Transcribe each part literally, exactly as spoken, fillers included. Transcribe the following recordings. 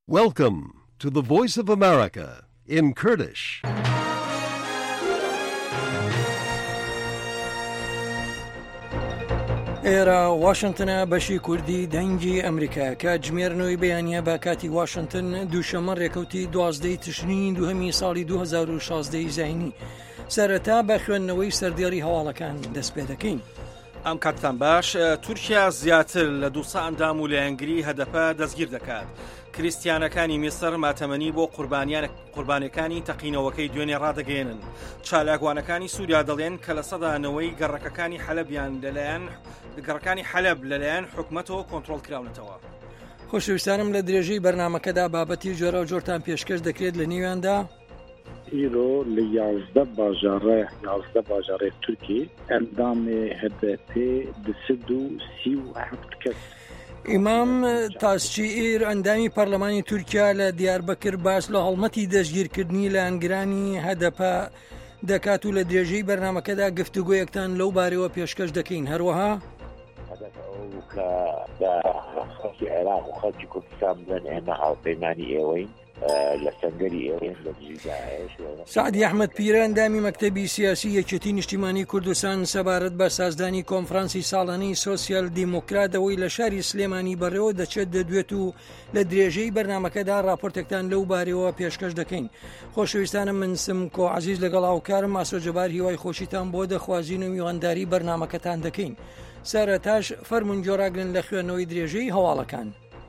Welcome to the Voice of America in Kurdish. ئێرە واشنگتنە بەشی کوردی دەنگی ئەمریکا کاتژمێرنەوەی بەیانیە بە کاتی واشنگتن دووشەمە ڕێکەوتی دوازدەی تشرینی دووهەمی ساڵی دوو هەزار و شازدە زاینی سەرەتا بە خوێندنەوەی سەردێڕی هەواڵەکان دەست پێ دەکەین. ئەم کاتتان باش. تورکیا زیاتر لە دووسە ئەندام و لایەنگری هەدەپە دەستگیر دەکات. کریستیانەکانی میسر ماتەمەنی بۆ قوربانیەکانی تەقینەوەکەی دوێنێ ڕادەگەێنن. چالاکوانەکانی سووریا دەڵێن کە لە سەدانەوەی گەڕەکەکانی حەلەبیان لەلایەن گەڕەکانی حەلەب لەلایەن حکومەتەوە کۆنتڕۆڵ کراونەتەوە. خۆشەویستانم لە درێژەی بەرنامەکەدا بابەتی جۆرە و جۆرتان پێشکەش دەکرێت لە نێواندا ئیرۆ لە یازدە باژارە یازدە باژارەی تورکی ئەندامی هەدەپێ دەسد و سی و هەفت کەس. ئیمام تاسچیئیر ئەندامی پەرلەمانی تورکیا لە دیاربەکر باس لە هەڵمەتی دەستگیرکردنی لایەنگرانی هەدەپە دەکات و لە درێژەی بەرنامەکەدا گفتوگۆیەکتان لەو بارەوە پێشکەش دەکەین. هەروەها خەڵکی عێراق و خەڵکی کوردستان بڵێن ئێمە هاوپەیمانی ئێوەین لە سەنگەری ئێوەین لە دژیداعش. سعدی ئەحمەد پیرە ئەندامی مەکتەبی سیاسی یەکێتی نیشتیمانی کوردستان سەبارەت بە سازدانی کۆنفرانسی ساڵانەی سۆسیال دیموکراتەوەی لە شاری سلێمانی بەڕێوە دەچێت دەدوێت و لە درێژەی بەرنامەکەدا راپۆرتێکتان لەو بارەوە پێشکەش دەکەین. خۆشەویستانم من سمکۆ عەزیز لەگەڵ هاوکارم ئاسۆ جەبار هیوای خۆشیتان بۆ دەخوازین و میوانداری بەرنامەکەتان دەکەین. سەرەتاش فەرمون جۆراگرن لە خوێندنەوەی درێژەی هەواڵەکان.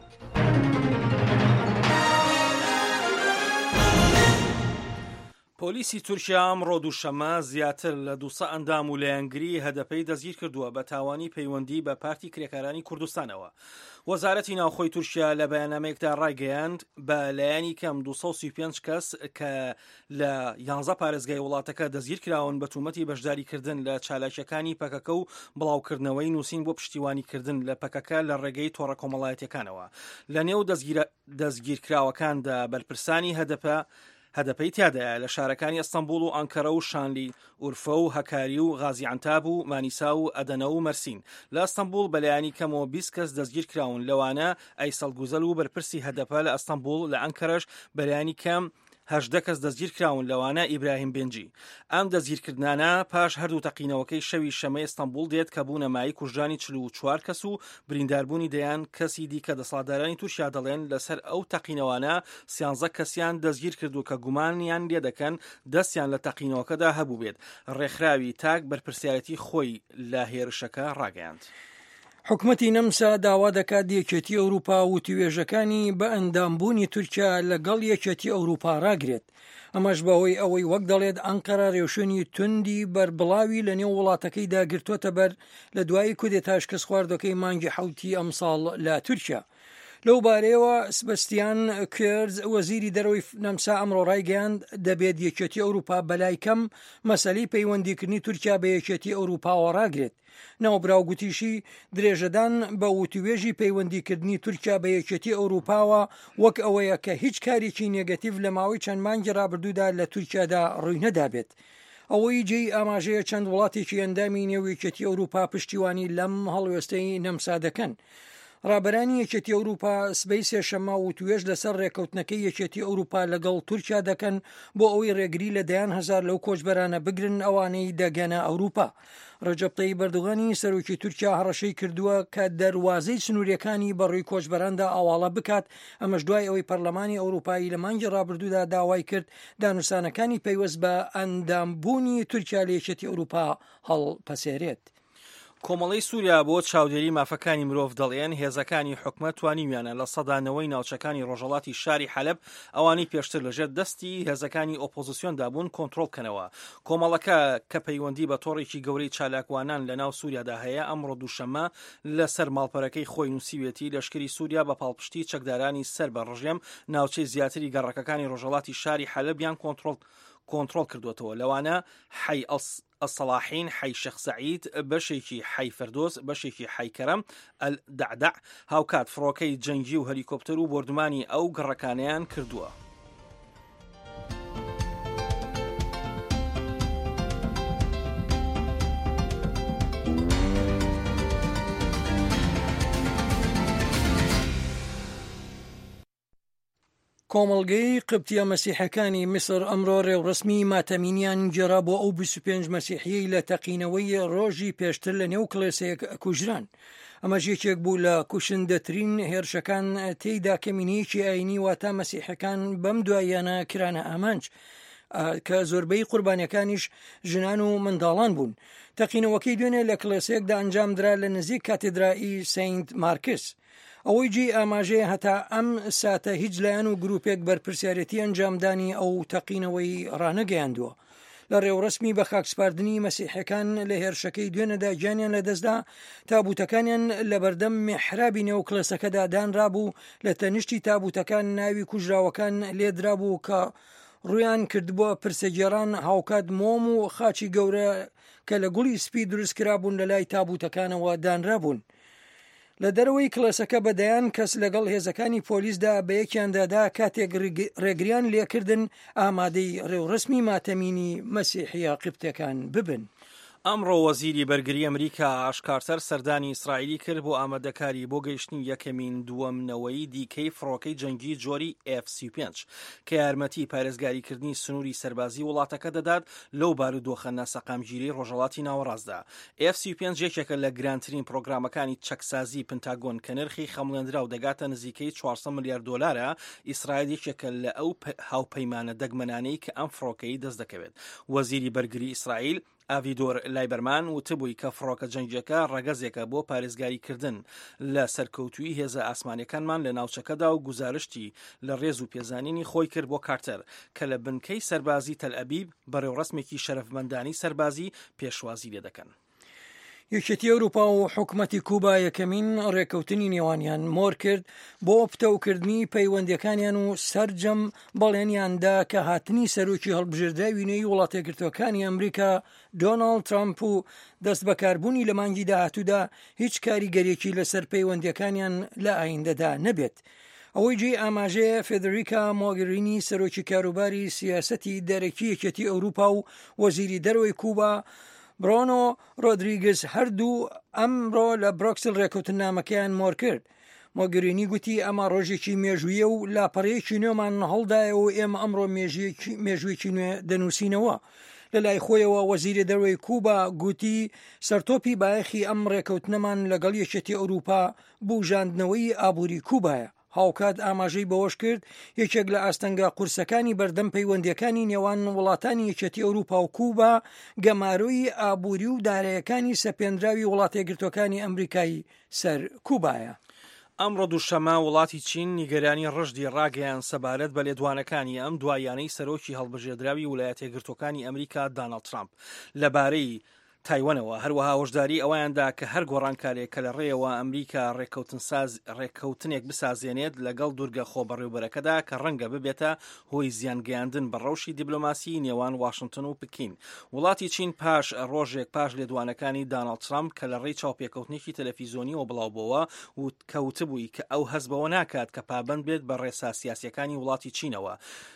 پۆلیسی تورکیا ئەمڕۆ دووشەمە زیاتر لە دووسە ئەندام و لایەنگری هەدەپەی دەستگیر کردووە بە تاوانی پەیوەندی بە پارتی کرێکارانی کوردستانەوە. وەزارەتی ناوخۆی تورکیا لە بەیاننامەیەکدا ڕایگەیاند بە لایەنی کەم دووسە و سی و پێنج کەس کە لە یانزە پارێزگای وڵاتەکە دەستگیر کراون بە تومەتی بەشداریکردن لە چالاکیەکانی پەکەکە و بڵاوکردنەوەی نووسین بۆ پشتیوانیکردن لە پەکەکە لە ڕێگەی تۆڕە کۆمەڵایەتیەکانەوە. لە نێو دەستگیرکراوەکاندا بەرپرسانی هەدەپە هەدەپەی تیادایە لە شارەکانی ئەستەمبوڵ و ئەنکەرە و شانلی، ئورفە و هەکاری و غازیعنتاب و مانیسا و ئەدەنە و مەرسین. لە ئەستەمبوڵ بەلایانی کەمەوە بیست کەس دەستگیر کراون، لەوانە ئەیسەڵ گوزەل و بەرپرسی هەدەپە لە ئەستەمبوڵ، لە ئەنکەرەش بەلایانی کەم هەژدە کەس دەستگیر کراون، لەوانە ئیبراهیم بێنجی. ئەم دەستگیرکردانە پاش هەردوو تەقینەوەکەی شەوی شەمەی ئەستەمبوڵ دێت کە بوونە مای کوژانی چل و چوار کەس و برینداربوونی دەیان کەسی دیکە. دەسەڵاتدارانی تورکیا دەڵێن لەسەر ئەو تەقینەوانە سیانزە کەسیان دەستگیر کردو کە گومانیان لێ دەکەن دەستیان لە تەقینەوەکەدا هەبوو بێت. ڕێکخراوی تاک بەرپرسیارەتی خۆی لە هێرشەکە ڕاگەیاند. حکومەتی نەمسا داوا دەکات یەکێتی ئەوروپا و توێژەکانی بە ئەندامبوونی تورکیا لەگەڵ یەکێتی ئەوروپا ڕاگرێت. ئەمەش بەهۆی ئەوەی وەک دەڵێت ئەنقەرە ڕێوشێنی توندی بەربڵاوی لە نێو وڵاتەکەی داگرتوۆتە بەر لە دوای کودێتای شکست خواردەکەی مانگی حوتی ئەمساڵ لە تورکیا. لەو بارەیەوە سبەستیان کێرز وەزیری دەرەوەی نەمسا ئەمڕۆ ڕایگەیاند دەبێت یەکێتی ئەوروپا بەلای کەم مەسەلەی پەیوەندیکردنی تورکیا بە یەکێتی ئەوروپاوە ڕاگرێت. ناوبراو گوتیشی درێژەدان بە وتوێژی پەیوەندیکردنی تورکیا بە یەکێتی ئەوروپاوە وەک ئەوەیە کە هیچ کارێکی نێگەتیڤ لە ماوەی چەند مانگی ڕابردوودا لە تورکیادا ڕووی نەدابێت. ئەوەی جێی ئاماژەیە چەند وڵاتێکی ئەندامی نێو یەکێتی ئەوروپا پشتیوانی لەم هەڵوێستەی نەمسا دەکەن. ڕابەرانی یەکێتی ئەوروپا سبەی سێشەمە و توێژ لەسەر ڕێکەوتنەکەی یەکێتی ئەوروپا لەگەڵ تورکیا دەکەن بۆ ئەوەی ڕێگری لە دەیان هەزار لەو کۆچبەرانە بگرن ئەوانەی دەگەنە ئەوروپا. ڕەجەب تەیب ئەردوغانی سەرۆکی تورکیا هەڕەشەی کردووە کە دەواازەی سنووریەکانی بەڕووی کۆچبەراندا ئاواڵە بکات. ئەمەش دوای ئەوەی پەرلەمانی ئەوروپایی لە مانگی ڕابردوودا داوای کرد دانووسانەکانی پەیوەست بە ئەندامبوونی تورکیا لە یەکێتی ئەوروپا هەڵپەسێرێت. کۆمەڵی سووریا بۆ چاودێری مافەکانی مرۆڤ دەڵێن هێزەکانی حکومەت توانیویانە لە سەدانەوەی ناوچەکانی ڕۆژهەڵاتی شاری حەلەب ئەوانی پێشتر لەژێر دەستی هێزەکانی ئۆپۆزیسیۆندا بوون کۆنتڕۆڵ بکەنەوە. کۆمەڵەکە کە پەیوەندی بە تۆڕێکی گەورەی چالاکوانان لە ناو سووریادا هەیە ئەمڕۆ دووشەمە لەسەر ماڵپەرەکەی خۆی نووسیوێتی لەشکری سووریا بە پاڵپشتی چەکدارانی سەر بە ڕژێم ناوچەی زیاتری گەڕەکەکانی ڕۆژهەڵاتی شاری حەلەبیان کۆنتڕۆڵ کۆنتڕۆڵ کردوێتەوە. لەوانە حەی الصلاحین، حەی شەخ سەعید، بەشێکی حەی فەردۆس، بەشێکی حەی کەرەم، ئەلدەعدەع هاوکات فڕۆکەی جەنگی و هەلیکۆپتەر و بردمانی ئەو گەڕەکانیان کردووە. کۆمەڵگەی قبتیە مەسیحەکانی میسر ئەمڕۆ ڕێوڕسمی ماتەمینیان جێرا بۆ ئەو بیست و پێنج مەسیحیەی لە تەقینەوەی ڕۆژی پێشتر لە نێو کڵێسەیەک کوژران. ئەمەش یەکێک بوو لە کوشندەترین هێرشەکان تێیدا کەمینەیەکی ئاینی واتە مەسیحەکان بەم دواییانە کرانە ئامانج کە زۆربەی قوربانیەکانیش ژنان و منداڵان بوون. تەقینەوەکەی دوێنێ لە کڵێسەیەکدا ئەنجام درا لە نزیک کاتیدرایی سەینت مارکس. ئەوەی جێ ئاماژەیە هەتا ئەم ساتە هیچ لایەن و گروپێک بەرپرسیارەتی ئەنجامدانی ئەو تەقینەوەی ڕانەگەیاندووە. لە ڕێوڕسمی بە خاکسپاردنی مەسیحەکان لە هێرشەکەی دوێنەدا گیانیان لەدەستدا تابوتەکانیان لە بەردەم میحرابی نێو کڵێسەکەدا دانرابوو. لە تەنیشتی تابوتەکان ناوی کوژراوەکان لێدرابوو کە ڕویان کردبووە پرسەگێڕان هاوکات مۆم و خاچی گەورە کە لە گوڵی سپی دروست کرابوون لە لای تابوتەکانەوە دانرابوون. لە دەرەوەی کڵێسەکە بەدەیان کەس لەگەڵ هێزەکانی پۆلیسدا بە یەکیاندادا کاتێک ڕێگریان لێکردن ئامادەی ڕێوڕسمی ماتەمینی مەسیحیە قبتەکان ببن. ئەمڕۆ وەزیری بەرگری ئەمریکا ئاشکارتر سەردانی ئیسرائیلی کرد بۆ ئامادەکاری بۆ گەیشتنی یەکەمین دووەمنەوەی دیکەی فڕۆکەی جەنگی جۆری ئێف سی و پێنج کە یارمەتی پارێزگاریکردنی سنووری سەربازی وڵاتەکە دەدات لەو بارودۆخە ناسەقامگیری ڕۆژهەڵاتی ناوەڕاستدا. ئێف سی و پێنج یەکێکە لە گرانترین پرۆگرامەکانی چەکسازی پنتاگۆن کە نرخی خەمڵێنرا و دەگاتە نزیکەی چوارسەد ملیار دۆلارە. ئیسرائیل یەکێکە لە ئەو هاوپەیمانە دەگمەنانەی کە ئەم فڕۆکەی دەست دەکەوێت. وەزیری بەرگری ئیسرائیل ئاڤیدۆر لایبەرمان وتبووی کە فڕۆکە جەنگیەکە ڕەگەزێکە بۆ پارێزگاریکردن لە سەرکەوتووی هێزە ئاسمانیەکانمان لە ناوچەکەدا و گزارشتی لە ڕێز و پێزانینی خۆی کرد بۆ کارتەر کە لە بنکەی سەربازی تەل ئەبیب بەڕێوڕسمێکی شەرەفمەندانی سەربازی پێشوازی لێ دەکەن. یەکێتی ئەوروپا و حکومەتی کوبا یەکەمین ڕێکەوتنی نێوانیان مۆر کرد بۆ پتەوکردنی پەیوەندیەکانیان و سەرجەم بەڵێنیاندا کە هاتنی سەرۆکی هەڵبژێردراوی نوێی وڵاتە یەکگرتووەکانی ئەمریکا دۆناڵد ترامپ و دەست بەکاربوونی لە مانگی داهاتوودا هیچ کاریگەریەکی لەسەر پەیوەندیەکانیان لە ئایندەدا نەبێت. ئەوەی جێ ئاماژەیە فێدریکا مۆگرینی سەرۆکی کاروباری سیاسەتی دەرەکی یەکێتی ئەوروپا و وەزیری دەرەوەی کوبا برۆنۆ ڕۆدریگز هەردوو ئەمڕۆ لە بروکسل ڕێکەوتنامەکەیان مۆر کرد. مۆگرینی گوتی ئەمە ڕۆژێکی مێژویە و لاپەڕەیەکی نوێمان هەڵدایە و ئێمە ئەمڕۆ مێژوویەکی نوێ دەنووسینەوە. لە لای خۆیەوە وەزیری دەرەوەی کوبا گوتی سەرتۆپی بایەخی ئەم ڕێکەوتنەمان لەگەڵ یەکێتی ئەوروپا بوژاندنەوەی ئابووری کوبایە. هاوکات ئاماژەی بەوەش کرد یەکێک لە ئاستەنگا قورسەکانی بەردەم پەیوەندیەکانی نێوان وڵاتانی یەکێتی ئەوروپا و کوبا گەماروی ئابووری و داراییەکانی سەپێنراوی وڵاتە یەکگرتووەکانی ئەمریکای سەر کوبایە. ئەمڕۆ دووشەمە وڵاتی چین نیگەرانی ڕژدی ڕاگەیان سەبارەت بە لێدوانەکانی ئەم دوایانەی سەرۆکی هەڵبژێردراوی ویلایەتە یەکگرتووەکانی ئەمریکا دۆناڵد ترامپ لەبارەی تایوانەوە هەروەها هۆشداری ئەویاندا کە هەر گۆڕانکارێک کە لە ڕێەوە ئەمریکا ڕێکەوتنێک بسازێنێت لەگەڵ دوورگە خۆبەڕێوبەرەکەدا کە ڕەنگە ببێتە هۆی زیانگەیاندن بە ڕەوشی دیبلۆماسی نێوان واشنگتن و پکین. وڵاتی چین پاش ڕۆژێک پاش لێدوانەکانی دۆناڵد ترامپ کە لە ڕێی چاوپێکەوتنێکی تەلەڤیزۆنیەوە بڵاوبەوە و کەوتبووی کە ئەو هەزبەوە ناکات کە پابند بێت بە ڕێسا سیاسیەکانی وڵاتی چینەوە.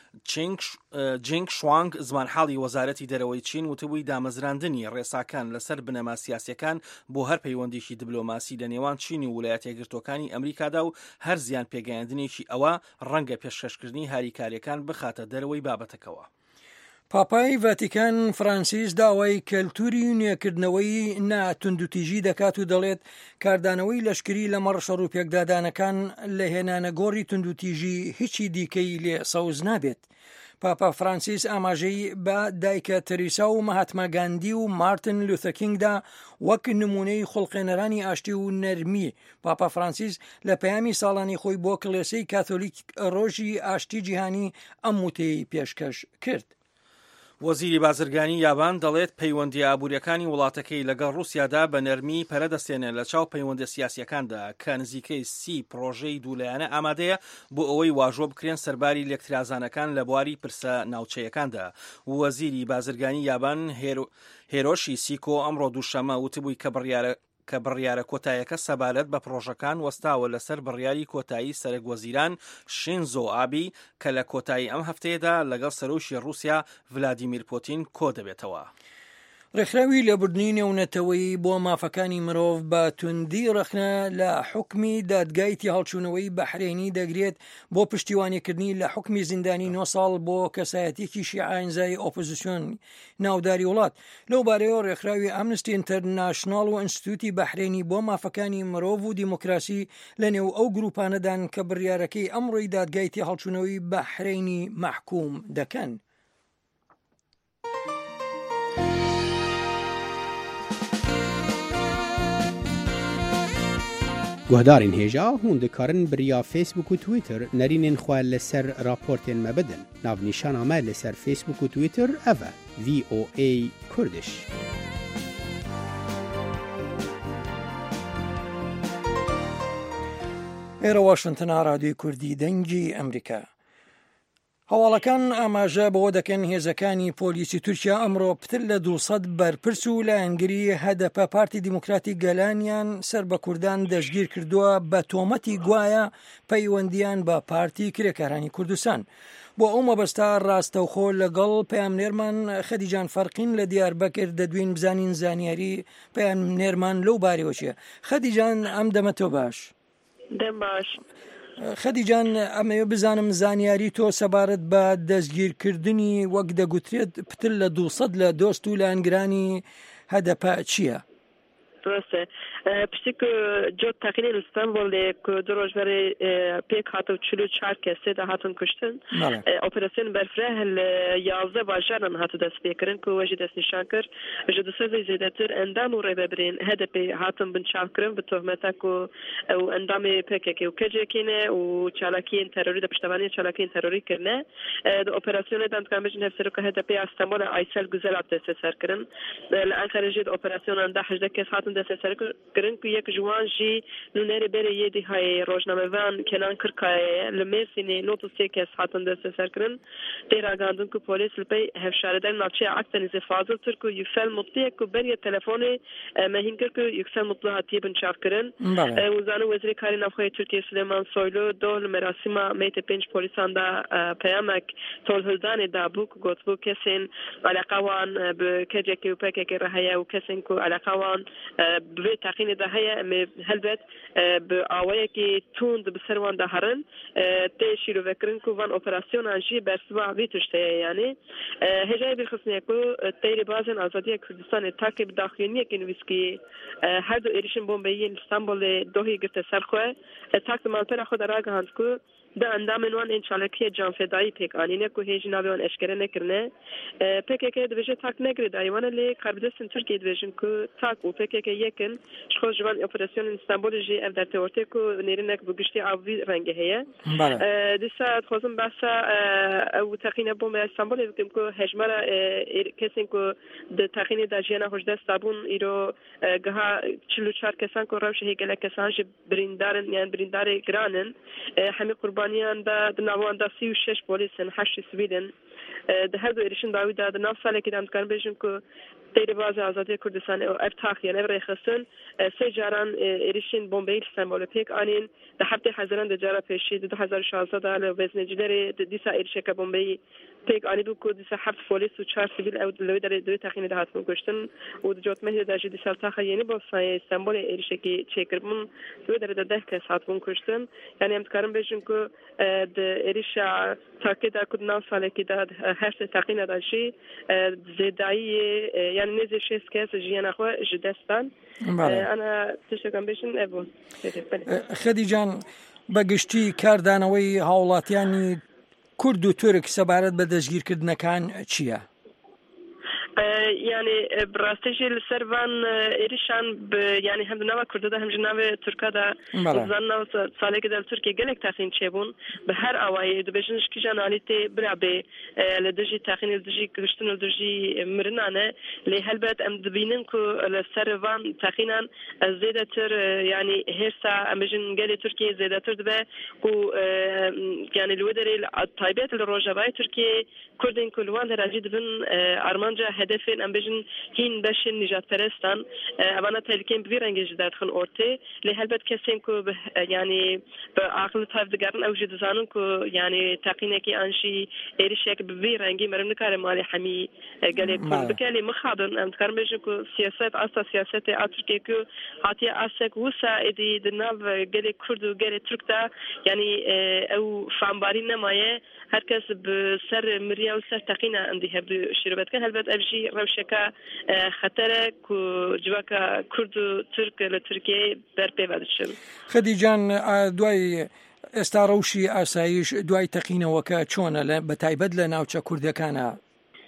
جینگ شوانگ زمانحاڵی وەزارەتی دەرەوەی چین وتبووی دامەزراندنی ڕێساکان لەسەر بنەما سیاسیەکان بۆ هەر پەیوەندیشی دیبلۆماسی لە نێوان چین و ویلایەتە یەکگرتووەکانی ئەمریکادا و هەر زیان پێگەیاندنێکی ئەوە ڕەنگە پێشکەشکردنی هاریکاریەکان بخاتە دەرەوەی بابەتەکەوە. پاپای ڤاتیکان فرانسیس داوای کەلتوری نوێکردنەوەی ناتوندوتیژی دەکات و دەڵێت کاردانەوەی لەشکری لەمەڕ شەڕ و پێکدادانەکان لە هێنانە گۆڕی توندوتیژی هیچی دیکەی لێ سەوز نابێت. پاپا فرانسیس ئاماژەی بە دایکە تەریسا و مەهاتما گاندی و مارتن لوتەر کینگدا وەک نمونەی خوڵقێنەرانی ئاشتی و نەرمی. پاپا فرانسیس لە پەیامی ساڵانی خۆی بۆ کڵێسەی کاتۆلیک ڕۆژی ئاشتی جیهانی ئەم وتەی پێشکەش کرد. وەزیری بازرگانی یابان دەڵێت پەیوەندی ئابوووریەکانی وڵاتەکەی لەگەڵ رووسیادا بە نەرمی پەرەدەستێنێت لە چاو پەیوەندە سیاسیەکاندا کە نزیکەی سی پرۆژەی دوولایەنە ئامادەیە بۆ ئەوەی واژۆ بکرێن سەرباری لێکترازانەکان لە بواری پرسە ناوچەیەکاندا. وەزیری بازرگانی یابان هێرۆشی سیکۆ ئەمڕۆ دووشەمە وتبووی کە بڕیارە کە بڕیارە کۆتاییەکە سەبارەت بە پرۆژەکان وەستاوە لەسەر بڕیاری کۆتایی سەرۆکوەزیران شینزۆ ئابی کە لە کۆتایی ئەم هەفتەیەدا لەگەڵ سەرۆکی رووسیا ڤلادیمیر پۆتین کۆ دەبێتەوە. ڕێکخراوی لێبوردنی نێونەتەوەی بۆ مافەکانی مرۆڤ بە توندی ڕەخنە لە حکمی دادگایەتی هەڵچوونەوەی بەحرێنی دەگرێت بۆ پشتیوانیکردنی لە حکمی زیندانی نۆ ساڵ بۆ کەسایەتێکی شیعانزای ئۆپۆزیسیۆن ناوداری وڵات. لەو بارەیەوە ڕێکخراوی ئامنستی ئینتەرناشناڵ و ئینستیتوتی بەحرێنی بۆ مافەکانی مرۆڤ و دیموکراسی لە نێو ئەو گروپانەدان کە بڕیارەکەی ئەمڕۆی دادگایەتی هەڵچوونەوەی بەحرێنی محکوم دەکەن. گوهدارین هێژا هون دikarin biriya Facebook û Twitter nerînên xwe li ser raportên me bidin. Navnîşana me li ser Facebook û Twitter ev e V O A Kurdish. ئێرە واشنتنە رادیۆی کوردی دەنگی ئەمریکا. هەواڵەکان ئاماژە بەوە دەکەن هێزەکانی پۆلیسی تورکیا ئەمڕۆ پتر لە دووسەد بەرپرس و لە ئەنگری هەدەپە پارتی دیموکراتی گەلانیان سەر بە کوردان دەستگیر کردووە بە تۆمەتی گوایە پەیوەندیان بە پارتی کرێکارانی کوردستان. بۆ ئەو مەبەستا ڕاستەوخۆ لەگەڵ پەیامنێرمان خەدیجان فەرقین لە دیاربەکر دەدوین بزانین زانیاری پەیامنێرمان لەو بارەوە چیە. خەدیجان ئەم دەمە تۆ باش. دەم باش. خەدیجان ئەمەوێ بزانم زانیاری تۆ سەبارەت بە دەستگیرکردنی وەک دەگوترێت پتر لە دووسەد لە دۆست و لە ئەنگرانی هەدەپە چییە؟ درسته پشتی که جوت تقریبا استانبول که دو روز برای پیک هاتو چلو چهار کسی ده هاتون کشتن اپراسیون برفره هل یازده باجران هاتو دست پیکرن که وجد دست نشان کرد وجد سازی زیادتر اندام و رای ببرین هدف هاتون بنشان کرن به تهمت کو او اندام پیک که کجی کنه و چالاکی تروری ده پشتوانی چالاکی تروری کرنه ده اپراسیون دام کامجن هفسر که هدف استانبول ایسال گزارات دست سر کرن لانکار جد اپراسیون انده هجده کس هاتون دست سر کرن که یک جوان جی نونری بره یدی های روزنامه وان کنان کرکای لمسینی نوتو سی کس هاتون دست سر کرن دیرا گاندون که پلیس لپی هفشارده ناچه اکتنیز فاضل تر که یکسل مطلیه که بری تلفونی مهین کر که یکسل مطلع هاتی بنچاف کرن وزانو وزیر کاری نفخوی ترکیه سلیمان سویلو دول مراسم میت پنج پلیسان دا پیامک تولهلدان دا بوک گوت بو کسین علاقه وان به کجه که و پکه که رهایه و کسین که علاقه وان به تقین ده هیا هلبت به آوایی که توند بسروان ده هرن تیشی رو بکرن که وان اپراسیون انجی برسوا ویتوشته یعنی هجای بخصنیه که تیری بازن آزادی کردستان تاکب داخلینیه که نویسکی هر دو ایریشن بومبیین استانبول دوهی گرته سرخواه تاک مالپر خود راگه هند که ده اندام نوان این چالکی جان فدایی پیک آنینه که هیچ ناویان اشکره نکرنه پیک که دویجه تاک نگرد ایوانه لی قربدستن ترکیه دویجن که تاک و پیک که یکن شخص جوان اپراسیون استانبول جی اف در تورته که نیرنک بگشتی آوی رنگه هیا دیسا خوزم بحثا او تقینه بوم استانبول بکم که هجمارا کسین که ده تقینه دا جیانا خوش دست تابون ایرو گها چلو چار کسان که روش هیگله کسان جی بریندارن یعنی بریندار گرانن همه قربانیان دا دناوان دا سی و شش پولیسن هشت سویدن ده هر دو ایرشن داوی دا دناو ساله که دام کن بیشن که تیری باز آزادی کردستان او ابتاخ یعنی برای خستن سه جاران ایرشن بومبیل استانبول پیک آنین ده هفته هزاران ده جارا پیشی دو هزار و شانزده دا لوزنجلری دیسا ایرشه که بومبی پیک آنی بو که دیسا هفت پولیس و چهار سیویل او لوی در دوی تقینی ده هاتمون کشتن و دو جوت مهد دا جی دیسا تاخه یعنی با سای استانبول ایرشه که چه کرمون لوی در ده کس هاتمون کشتن یعنی امتکارم بیشن که ده ایرشه تاکه دا کدناو ساله که دا هر سه تقینه دا جی زیدایی یعنی نزد شش کس جیان اخو جدستان انا تشکرم بیشن ابو خەدیجان بەگشتی کاردانەوەی هاوڵاتیانی کورد و تورک سەبارەت بە دەستگیرکردنەکان چییە؟ يعني براستيجي السرفان إيريشان يعني هم نوا كردة هم جنوا تركا دا زنا سالك دا تركيا جلك تاخين شيبون بهر أواي دبجنش كيجان عليتي برابي لدجي تاخين لدجي كريستون لدجي مرنانة لهالبات أم دبينن كو السرفان تاخينان زيادة تر يعني هرسا أم بجن جل تركيا زيادة تر دبا كو يعني الودري الطيبات الروجباي تركيا كردين كلوان راجد بن ارمانجا هدفين ام بجن هين باش نجات فرستان امانه تلكين بفيرنج جداد خن اورتي لهلبت كسين كو يعني بعقل طيب دغارن او جد زانن كو يعني تقينكي انشي اريشك بفيرنج مرن كار مالي حمي قال كل بكالي مخابن ام تكرمج كو سياسات اسا سياسات اتركي كو هاتي اسك وسا ادي دناف قال كرد قال تركتا يعني او فامبارين مايه هركس بسر مريا وسر تقينا عندي هبدو شربت كان هلبت ابجي روشكا خطر كو جواكا كرد ترك لتركيا بربي بعدشم خديجان دواي استاروشي اسايش دواي تقينا وكا چونه بتايبد لنا او كرد كان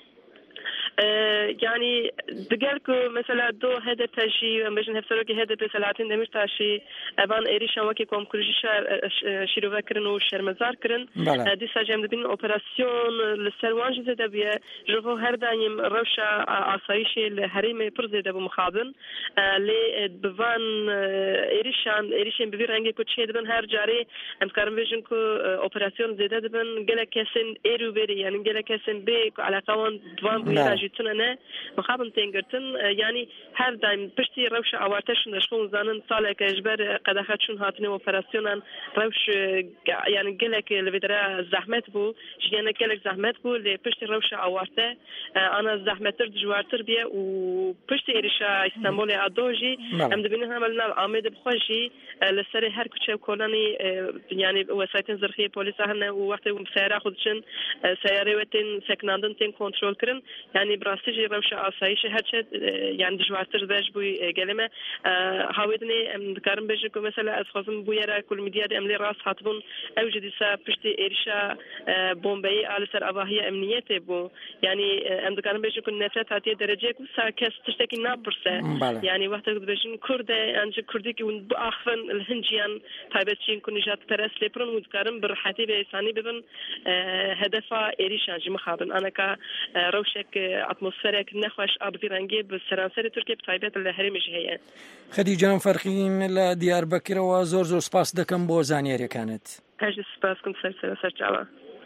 يعني دقالكو مثلا دو هذا تاشي مجن هفسروكي هذا بسلاتين دمش تاشي أبان إيريشان وكي كوم كرجي شيروفا كرن وشرمزار كرن دي ساجم دبين أوبراسيون للسروانج زيدا بيا جوفو هر دايم روشا عصايشي الهريمي پر زيدا بمخابن لي بفان إيريشان إيريشان ببير هنگي كوتشي دبن هر جاري ام كارم بيجن كو أوبراسيون زيدا دبن جلا كاسن إيرو بيري يعني جلا كاسن بي على قوان دوان بيراجي تنانه مخابن تنگرتن يعني هر دايم بشتي روش اوارتشن دشون زانن سالك اجبر قداخاتشون هاتنه اوبراسيونن روش يعني قالك الفيدرا زحمت بو جينا قالك زحمت بو لبشتي روش اوارته انا زحمتر جوارتر بيه وبشتي اريشا اسطنبول ادوجي ام دبينها عملنا عامد بخوجي لسري هر كوتشه كولاني يعني وسايتن زرخيه بوليس هن وقت مسيره خودشن سياره وتن سكناندن تن كنترول كرن يعني براستيجي روشة آسایش هرچه يعني دجوارتر داش بوی گلمه هاودنی ام دکارم بچه که مثلا از خواستم بویرا کل میدیا املی راس هاتبون اوجدی سا پشتی ایرشا بومبئی آل سر آواهی امنیت بو يعني ام دکارم بچه که نفرت هاتی درجه کو سا کس تشتکی نبرسه يعني وقتی که بچین کرده انج کردی که اون آخفن الهنجیان تایبتشین کنیجات پرس لپرن و دکارم برحتی به انسانی ببن هدفا ایرشا جم خابن انا که روشك اتموسفيرك نخوش ابديرانجي بالسرانسري تركيا بطيبات الهرمي جهيه خديجان فرخين لديار بكر وزور زور سباس دكم بو زانيري كانت اجي سباس كنت سلسله سرجعوا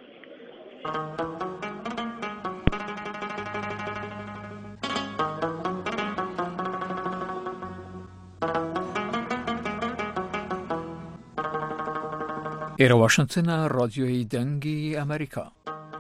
إيرا واشنطن راديوي دنگي أمريكا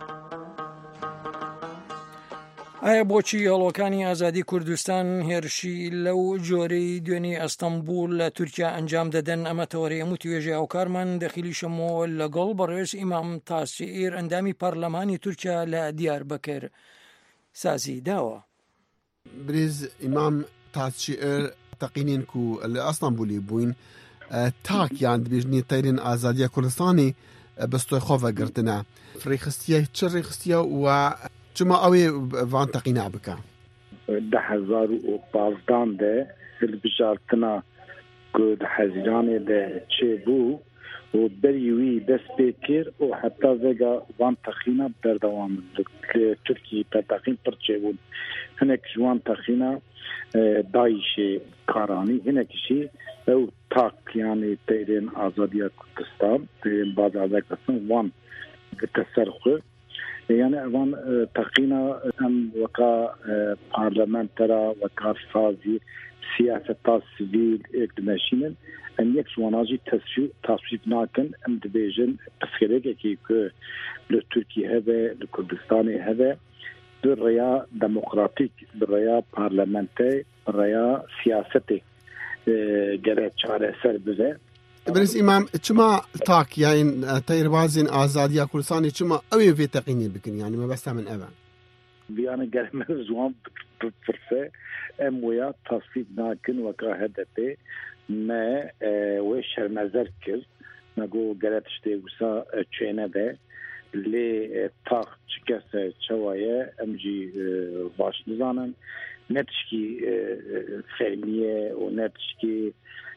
ئایا بۆچی هەڵۆکانی ئازادی کوردستان هێرشی لەو جۆرەی دوێنێ ئەستەمبول لە تورکیا ئەنجام دەدەن ئەمە تەوەڕێ هەموو توێژی هاوکارمان دەخیلیشەمەوە لەگەڵ بەڕێز ئیمام تاسعیر ئەندامی پەرلەمانی تورکیا لە دیاربەکر سازی داوە. برێز ئیمام تاسعیر تەقینین کو لە ئەستەمبولی بووین تاکیان دەبێژنی تەیرین ئازادیە کوردستانی بەستۆی خۆ ڤەگرتنە ڕێخستیە چ ڕێخستیە و چما اوی وان تقینا بکا ده هزار و پازدان ده البجارتنا که ده حزیرانه ده چه بو و بریوی دست پیکر و حتی وگا وان تقینا بردوان ترکی پر تقین پر چه بود هنک جوان تقینا دایش کارانی هنکشی او تاک یعنی تیرین آزادی کردستان تیرین باز آزادی کردستان وان تصرخه يعني أظن تقينا أن وكا برلمان ترى وكا فازي سياسة السيفيل إقدماشين أن يكسو ناجي تصويب ناكن أم دبيجن بسكريك كي لتركي هذا لكردستاني هذا بالرياء ديمقراطيك بالرياء برلمانتي بالرياء سياستي جرات شعر سر بزي برز امام چما تاك يعني تيربازين آزادية كردستاني چما اوي في تقيني بكن يعني ما بس من اول بيانا قال زوان بفرفه ام ويا تصفيق ناكن وكا هدفه ما ويش المزر كر نقول قالت اشتيقوسا تشينا ده اللي تاك چكسه چوايه امجي باش نزانن نتشكي فهمية ونتشكي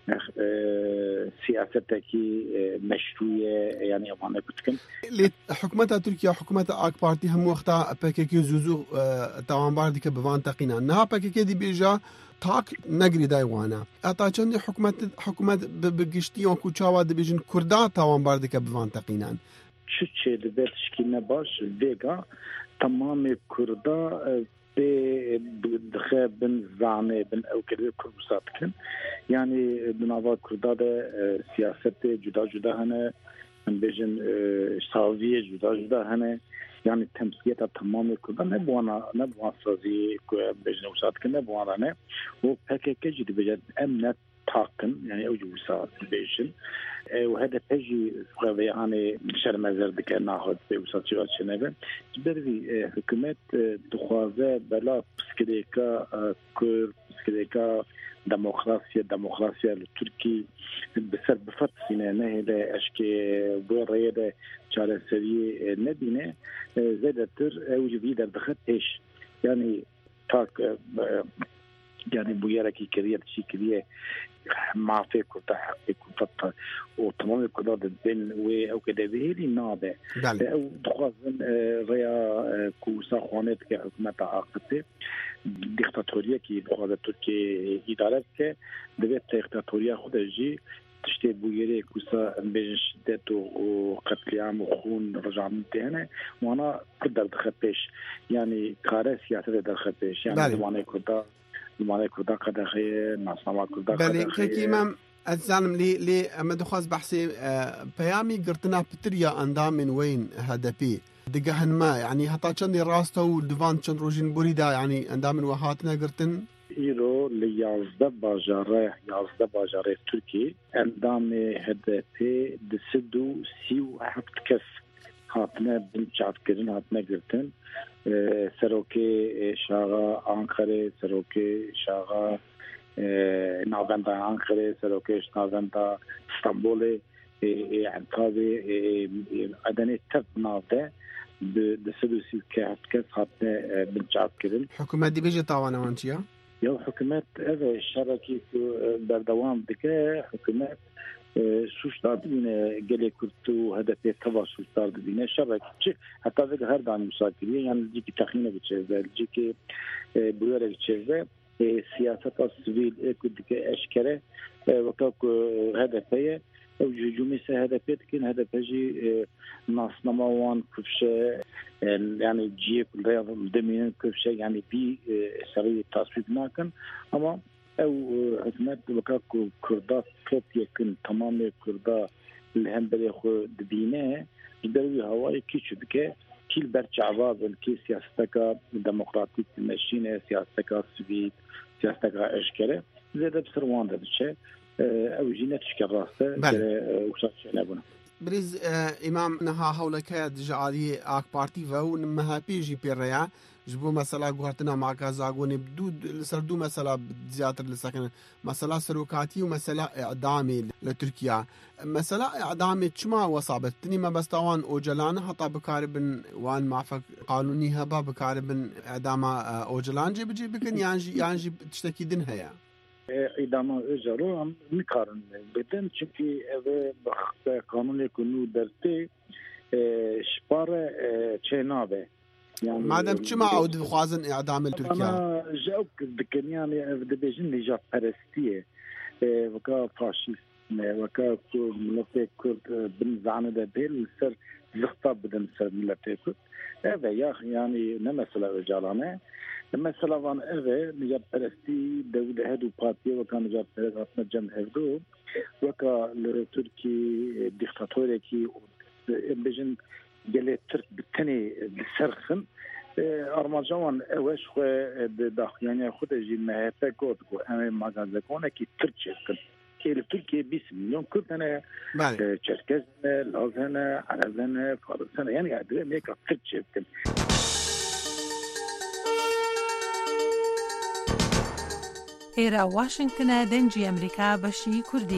سياستكي مشروعية يعني أمانة بتكن. حكومة تركيا حكومة آك بارتي هم وقتها بكيكي زوزو توان باردي كبوان تقينا نها بكيكي دي بيجا تاك نجري دايوانا أتا چندي حكومة حكومة بقشتي وكو چاوا دي بيجن كردا توان باردي كبوان تقينا چه دبت شکینه باش دیگه تمام کردا به دخه بن زانه بن او کلی کردستان کن یعنی بنابرای کردا ده سیاست جدا جدا هنه بجن سازی جدا جدا هنه yani temsiliyet tamamı kurda ne bu ana ne bu asazı bejne usat ki ne bu ana ne o P K K ciddi bejed emnet takın yani o usat bejin ve hada peji ve yani şermezerdik nahod ve usat çıkar çenebe bervi hükümet duhaze bela psikolojika kur psikolojika demokrasiya demokrasiya Türkiye بسر بفت سینه نه له اشکی بو ریده چاره سری ندینه زیادتر وجودی در دخت ايش يعني تاك يعني بو يركي كريه شي كريه ما في كنت حق كنت وتمام كذا بين او كده بهلي نابه او دخوازن ريا كوسا خوانت كحكومه عقدته دیکتاتوریه کی دخواد ترکیه اداره که دوید دیکتاتوریه خودشی تشتی بویری کوسا بیش شدت و قتلیام و خون رجعت دهنه و آنها کدر دخپش یعنی کار سیاست دخپش یعنی زمانه کدا زمانه کدا قدخه ناسنامه کدا قدخه بله که امام اتزانم لی لی اما دخواست بحثی پیامی گرتنا پتریا اندام من وين هدفی دقهن ما يعني حتى چندی راسته و دوان چند روزین بریدا يعني اندام من وهاتنا گرتن ایرو لیازده باجاره یازده باجاره ترکی اندام هدفی دسدو سی و هفت کس هاتنا بنچات کردن هاتنا گرتن سروکی شاغا آنکره سروکی شاغا ناوندا آنکره سروکی ناوندا استانبول عنقابه عدنی تب نافده دسدوسی که هفت کس هاتنا بنچات کردن حکومت دی بیجه تاوانه وانچیا؟ یا حکومت اوه شرکی که در دوام دکه حکومت سوشتار دبینه گلی کرد و هدفی توا سوشتار دبینه شرکی چه حتی وقت هر دانی مساکریه یعنی لجی که تخینه بچهزه لجی که بویره بچهزه سیاست سویل اکد که اشکره وکاک هدفیه او جمعی سه هدفیت کن هدفجی ناسناموان کفشه yani ciyek deminin köşe yani bir seri tasvip nakan ama ev hükümet vaka kurda çok yakın tamamı kurda hem böyle xo dibine bir havayı küçük ki kil berçava belki siyasete demokratik meşine siyasete sivil siyasete eşkere zede bsirwan da biçe ev jinet şkerrasta uçakçına buna بريز امام نها حولك جعالي اك بارتي و نمها بيجي بيريا جبو مثلا غورتنا مع كازاغوني بدود سردو مثلا زياده لسكن مثلا سروكاتي ومثلا اعدامي لتركيا مثلا اعدامي چما وصابتني ما بس طوان اوجلان حتى بكاربن وان معفق قانوني هبا بكاربن اعدام اوجلان جي بجي بكن يانجي يانجي تشتكي دن هيا idama özel am mikarın beden çünkü eve bakta kanun konu derti şpare çenabe yani madem çima aud خوازن اعدام Türkiye ama jawk diken yani evde bejin nicat perestiye vaka faşist ne vaka millete kurd bin zane de bel ser zıhta beden ser millete kurd eve ya yani ne mesela öcelane mesela van eve nicat peresti devlet hedu partiye vaka nicat perest atma cem hevdu vaka Türkiye diktatörü ki bejin gele Türk biteni serxin ارمجان اوش خو د یعنی خود جی مهته گفت کو ام ماگازه کنه کی ترکیه کن کی ترکیه بیست میلیون کردنه چرکز لازنه عربنه فارسنه یعنی ادره میک ترکیه کن ایرا واشنگتن دنجی امریکا بشی کردی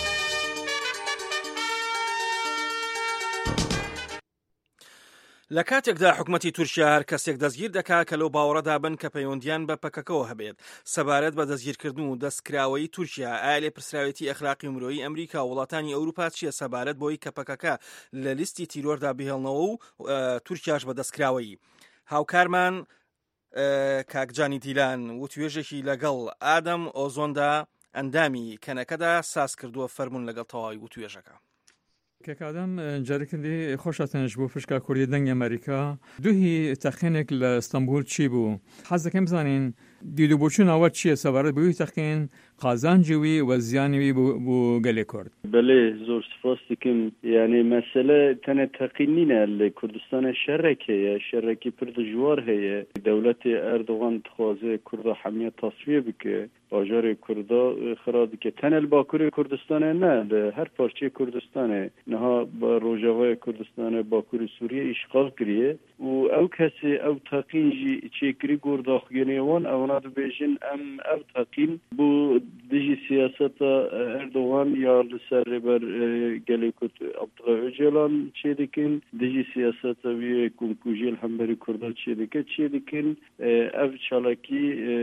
لە کاتێکدا حکوومەتی تورکیا هەر کەسێک دەستگیر دەکا کە لەو باوەڕەدا بن کە پەیوەندیان بە پەکەکەەوە هەبێت سەبارەت بە دەستگیرکردن و دەستکراوەی تورکیا ئایا لێ پرسراوێتی ئەخلاقی مرۆیی ئەمریکا و وڵاتانی ئەوروپا چیە سەبارەت بۆی کە پەکەکە لە لیستی تیرۆردا بهێڵنەوە و تورکیاش بە دەستکراوەی هاوکارمان کاکجانی دیلان و توێژێکی لەگەڵ ئادەم ئۆزۆندا ئەندامی کەنەکەدا ساز کردووە فەرمونون لەگەڵ تەواوی و توێژەکە که کادم جارکندی خوشاتنش بو فشکا کوردی دنگ امریکا دوهی تخینک لاستانبول چی بو حاز کم زانین دیدو بوچون اول چیه سوارد بوی تخین قازانجوی و زیانوی بو, بو گلی کرد. بله زور سپاس دیکم یعنی مسئله تنه تقینینه لکردستان شرکه یا شرکی پر دجوار هیه دولت اردوغان تخوازه کرده حمیت تصفیه بکه باجار کرده خراد که تنه باکوری کردستانه نه هر پارچه کردستانه نها با روجاوای کردستانه باکوری سوریه اشغال کریه و او کسی او تقین جی چیکری گرداخگینه وان او نادو بیشن ام او تقین بو دیجی سیاست اردوغان یا لسر بر گلی کت عبدالله اوجلان چی دیکن دیجی سیاست وی کنکوژیل همبری کرده چی دیکن چی دیکن او چالاکی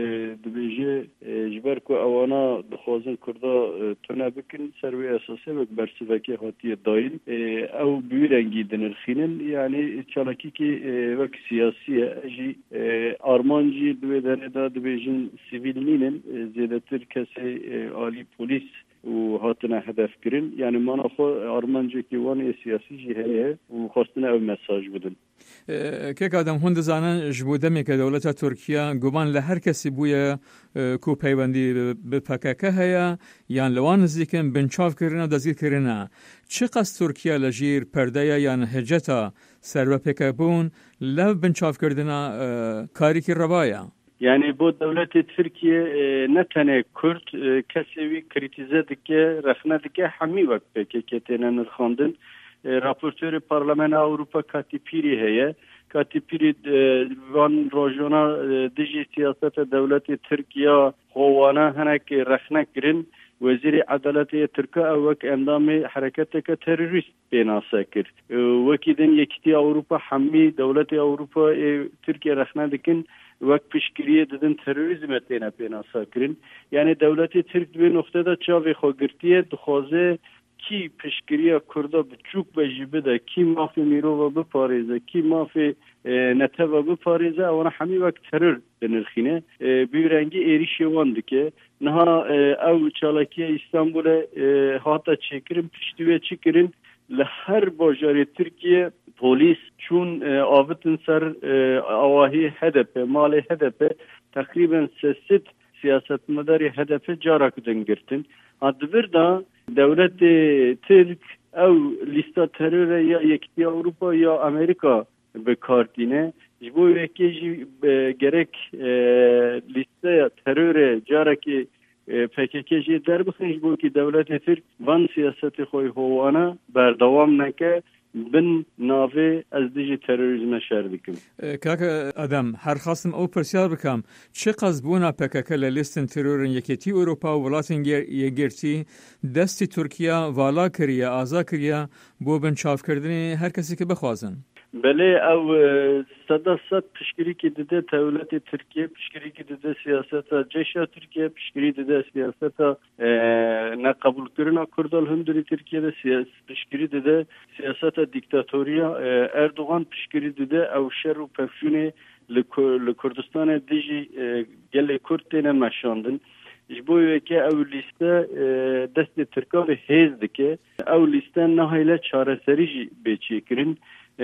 دبیجه جبر کو اوانا دخوازن کرده تونه بکن سروی اساسی و برسوکی هاتی داین او بیرنگی دنرخینن یعنی چالاکی که وک سیاسیه اجی آرمانجی دوی دنه دا دبیجن سیویل نینن زیادتر کسی عالی پولیس و هاتنا هدف کرن یعنی من خو آرمانجی که وان سیاسی جی هیه و خواستن او مساج بدن که کادم هند زانن جبودمی که دولت ترکیه گوان لهر کسی بوی کو پیوندی به پککه هیا یان لوان زیکن بنچاف کرنا دزیر کرنا چه قصد ترکیه لجیر پرده یان هجتا سر و پکبون لب بنچاف کردنا کاری که روایا یعنی با دولت ترکیه نه تنه کرد کسی وی کریتیزه دکه رخنه دکه همی وقت که که تنن خواندن راپورتور پارلمان اروپا کاتی پیری هیه کاتی پیری وان روزانا دیجی سیاست دولت ترکیه خوانا هنک رخنه کرن وزیر عدالت ترکیه وک اندام حرکت که تروریست بناسا کرد وکیدن یکتی اروپا همی دولت اروپا ترکیه رخنه دکن وقت پیشگیری دادن تروریسم تینا بناسا کرن یعنی دولت ترک به نقطه دا چاوی خوگرتیه دخوازه کی پیشگیری کرده بچوک بجیبه ده کی مافی میرو و بپاریزه کی مافی نته و بپاریزه اونا همی وقت ترور بنرخینه بیرنگی ایریشی وانده که نها او چالاکی استانبول هاتا چکرین پشتوی چکرین لهر باجاری ترکیه پلیس چون آوتن سر آواهی هدف مال هدف تقریبا سیاست سیاست مداری هدف جارا کدن گرتن ادبر دا دولت ترک او لیستا ترور یا یکتی اروپا یا امریکا به کارتینه جبو یکی گرک لیستا ترور جارا که پکیجی در بخنج بو که دولت ترک وان سیاست خوی هوانا بردوام نکه بن ناوی از دیجی تروریسم شهر بکم. کاکا ادم هر خواستم او پرسیار بکم چه قصبونا پککه للیستن ترورن یکیتی اروپا و ولاتن یگرتی دستی ترکیه والا کریه آزا کریه بو بنچاف کردنی هر کسی که بخوازن. بله او صد صد پشگیری که دیده دولت ترکیه پشگیری که دیده سیاست جیش ترکیه پشگیری دیده سیاست نه قبول کردن کردال هم داری ترکیه ده سیاست پشگیری دیده سیاست دیکتاتوریا اردوغان پشگیری دیده او شر و پفیونه لکردستان دیجی گل کردین مشاندن جبوی که او لیسته دست ترکا به هیز دکه او لیسته نهایل چاره سریجی بیچی کرن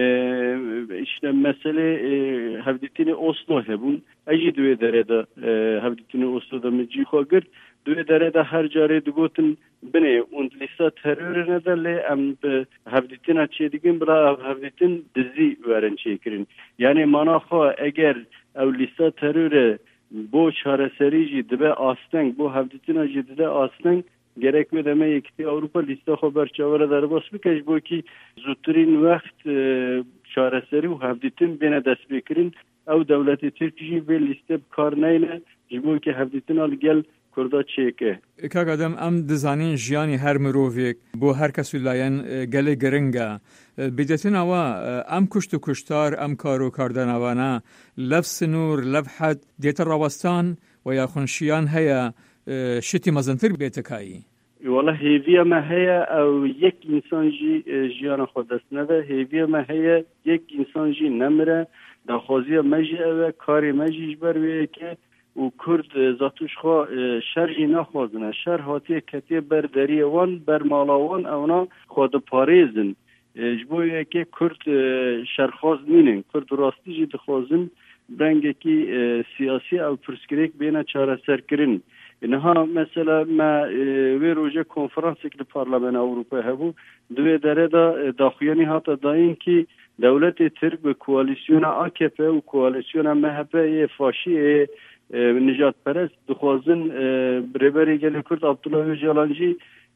işte mesele havditini Oslo hebun aji duye derede havditini Oslo'da meci xoger duye derede her jare dugotin bine und lisa terörüne de le am havditina çedigin bra havditin dizi veren çekirin yani manaxa eğer ev lisa teröre bu çareserici dibe aslen bu havditina jidide aslen gerek mi deme yekti Avrupa liste haber çavara darbas bikeş bu ki zutrin vakt çareseri u havditin bine dest bekirin ev devleti Türkiye ve liste karnayla bu ki havditin al gel kurda çeke. Kagam am dizanın jiyani her mirovik bu her kasulayan gele geringa bidetin ava am kuştu kuştar am karu kardan avana lafs nur lafhat diyet ravastan ve ya khunşiyan haya شتی مزنتر بیت کایی. والله هیوی ما هیا او یک انسان جی جیان خودست نده هیوی ما هیا یک انسان جی نمره دخوازی مجی او کاری مجی جبر وی که و کرد زاتوش خوا شرعی نخوازنه شر هاتی کتی بر دریوان بر مالاوان اونا خود پاریزن جبویه که کرد شرخواز نینن کرد راستی جی دخوازن برنگه که سیاسی او پرسکریک بینه چاره سر کرن اینها مثلا ما وی روژه کنفرانسی که پارلمان اروپا هبو دوی داره دا داخویانی هاتا داین که دولت ترک به کوالیسیون آکپه و کوالیسیون مهپه فاشی نجات پرست دخوازن بربری گلی کرد عبدالله جلانجی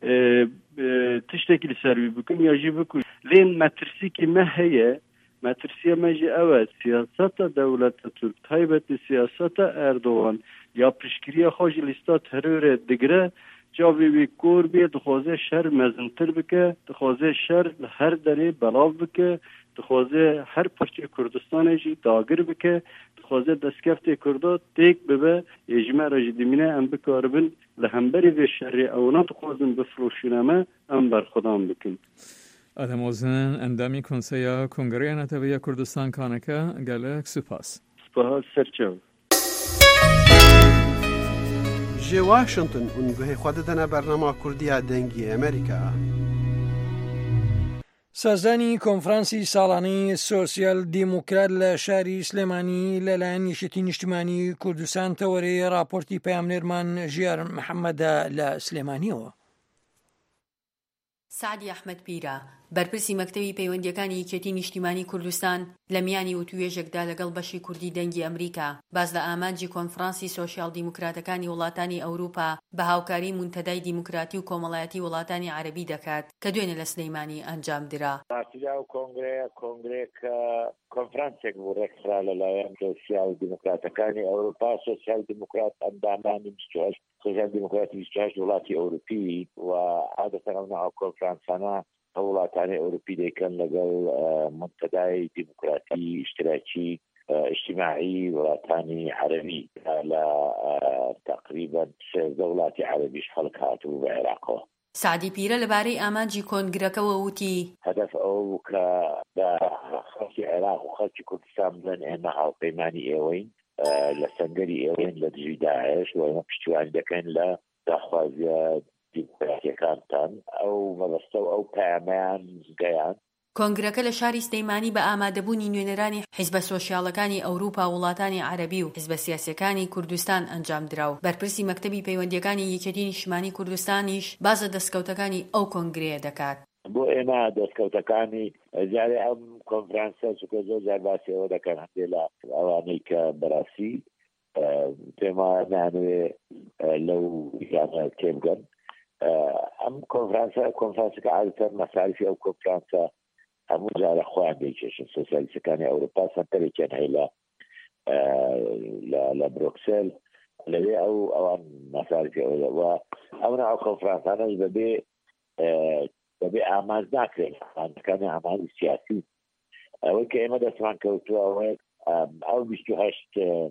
تشتكي لسربي بكم يجب بكم لين ما ترسي كما هي ما ترسي ما جي أول سياسة دولة ترك هايبة سياسة أردوغان يا برشكريا خوش لستات هرورة دقرة جاوی بی کور بی دخوازه شهر مزنتر بکه دخوازه شهر هر دری بلاو بکه دخوازه هر پرچه کردستان جی داگر بکه دخوازه دستکفت کرده تیک ببه اجماع را جدیمینه ام بکاربن لهمبری به شهر اونا دخوازن بفروشونمه ام بر خودم بکن آدم وزن اندامی کنسیا کنگره نتوی کردستان کانکه گلک سپاس سپاس سرچاو جي واشنطن ونگوه خوددنا برنامه کردیا دنگی امریکا سازانی کۆنفرانسی ساڵانەی سۆسیال دیموکرات لە شاری سلێمانی لەلایەن یەکێتی نیشتیمانی کوردستان تەوەرەی راپۆرتی پەیامنێرمان ژیار محەممەدە لە سلێمانیەوە. سعدی ئەحمەد پیرە بەرپرسی مەکتەبی پەیوەندیەکانی یەکێتی نیشتیمانی کوردستان لە میانی وتوێژێکدا لەگەڵ بەشی کوردی دەنگی ئەمریکا باز لە ئامانجی کۆنفرانسی سۆشیال دیموکراتەکانی وڵاتانی ئەوروپا بە هاوکاری مونتەدای دیموکراتی و کۆمەڵایەتی وڵاتانی عەرەبی دەکات کە دوێنێ لە سلەیمانی ئەنجام درا. پارتیدا و کۆنگرێ کۆنگرێک کۆنفرانسێک بوو ڕێکخرا لەلایەن سۆسیال دیموکراتەکانی ئەوروپا سۆسیال دیموکرات ئەندامانی بیست و هەشت سۆسیال دیموکراتی بیست و هەشت وڵاتی ئەوروپی و عادەتەن ئەو ناو کۆنفرانسانە وڵاتانی ئەوروپی دەیکەن لەگەڵ منتەدای دیموکراتی اشتراکی اجتماعی وڵاتانی عەرەبی لە تقریبا سێزدە وڵاتی عەرەبیش خەڵک هاتوو بە عێراقەوە. سعدی پیرە لەبارەی ئامانجی کۆنگرەکەوە وتی هەدەف ئەو کە بە خەڵکی عێراق و خەڵکی کوردستان بڵێن ئێمە هاوپەیمانی ئێوەین لە سەنگەری ئێوەین لە دژی داعش و ئێمە پشتیوانی دەکەین لە داخوازیە دیموکراتیەکانتان ئەو مەبەستە و ئەو پەیامەیان گەیان. کۆنگرەکە لە شاری سلەیمانی بە ئامادەبوونی نوێنەرانی حیزبە سۆشیاڵەکانی ئەوروپا وڵاتانی عەرەبی و حیزبە سیاسیەکانی کوردستان ئەنجام دراوە. بەرپرسی مەکتەبی پەیوەندیەکانی یەکێتی نیشتیمانی کوردستانیش بازە دەستکەوتەکانی ئەو کۆنگرەیە دەکات. بۆ ئێمە دەستکەوتەکانی جارێ ئەم کۆنفرانسە چونکە زۆر جار باسی ئەوە دەکەن هەندێک لە ئەوانەی کە بەڕاستی پێما نانوێ لەو یانە تێبگەن. ئەم کۆنفرانسە کۆنفرانسەکە عادەتەن مەساریفی ئەو کۆنفرانسە هەموو جارە خۆیان دەیکێشن سۆسیالیستەکانی ئەوروپا سەنتەرێکیان هەیە لە برۆکسل لەوێ ئەو ئەوان مەساریفی ئەوەوە ئەو ناو کۆنفرانسانەش بەبێ بەبێ ئاماژ ناکرێن ئەمانەکانی ئاماژی سیاسی ئەوەی کە ئێمە دەستمان کەوتووە ئەوەیە ئەو بیست و هەشت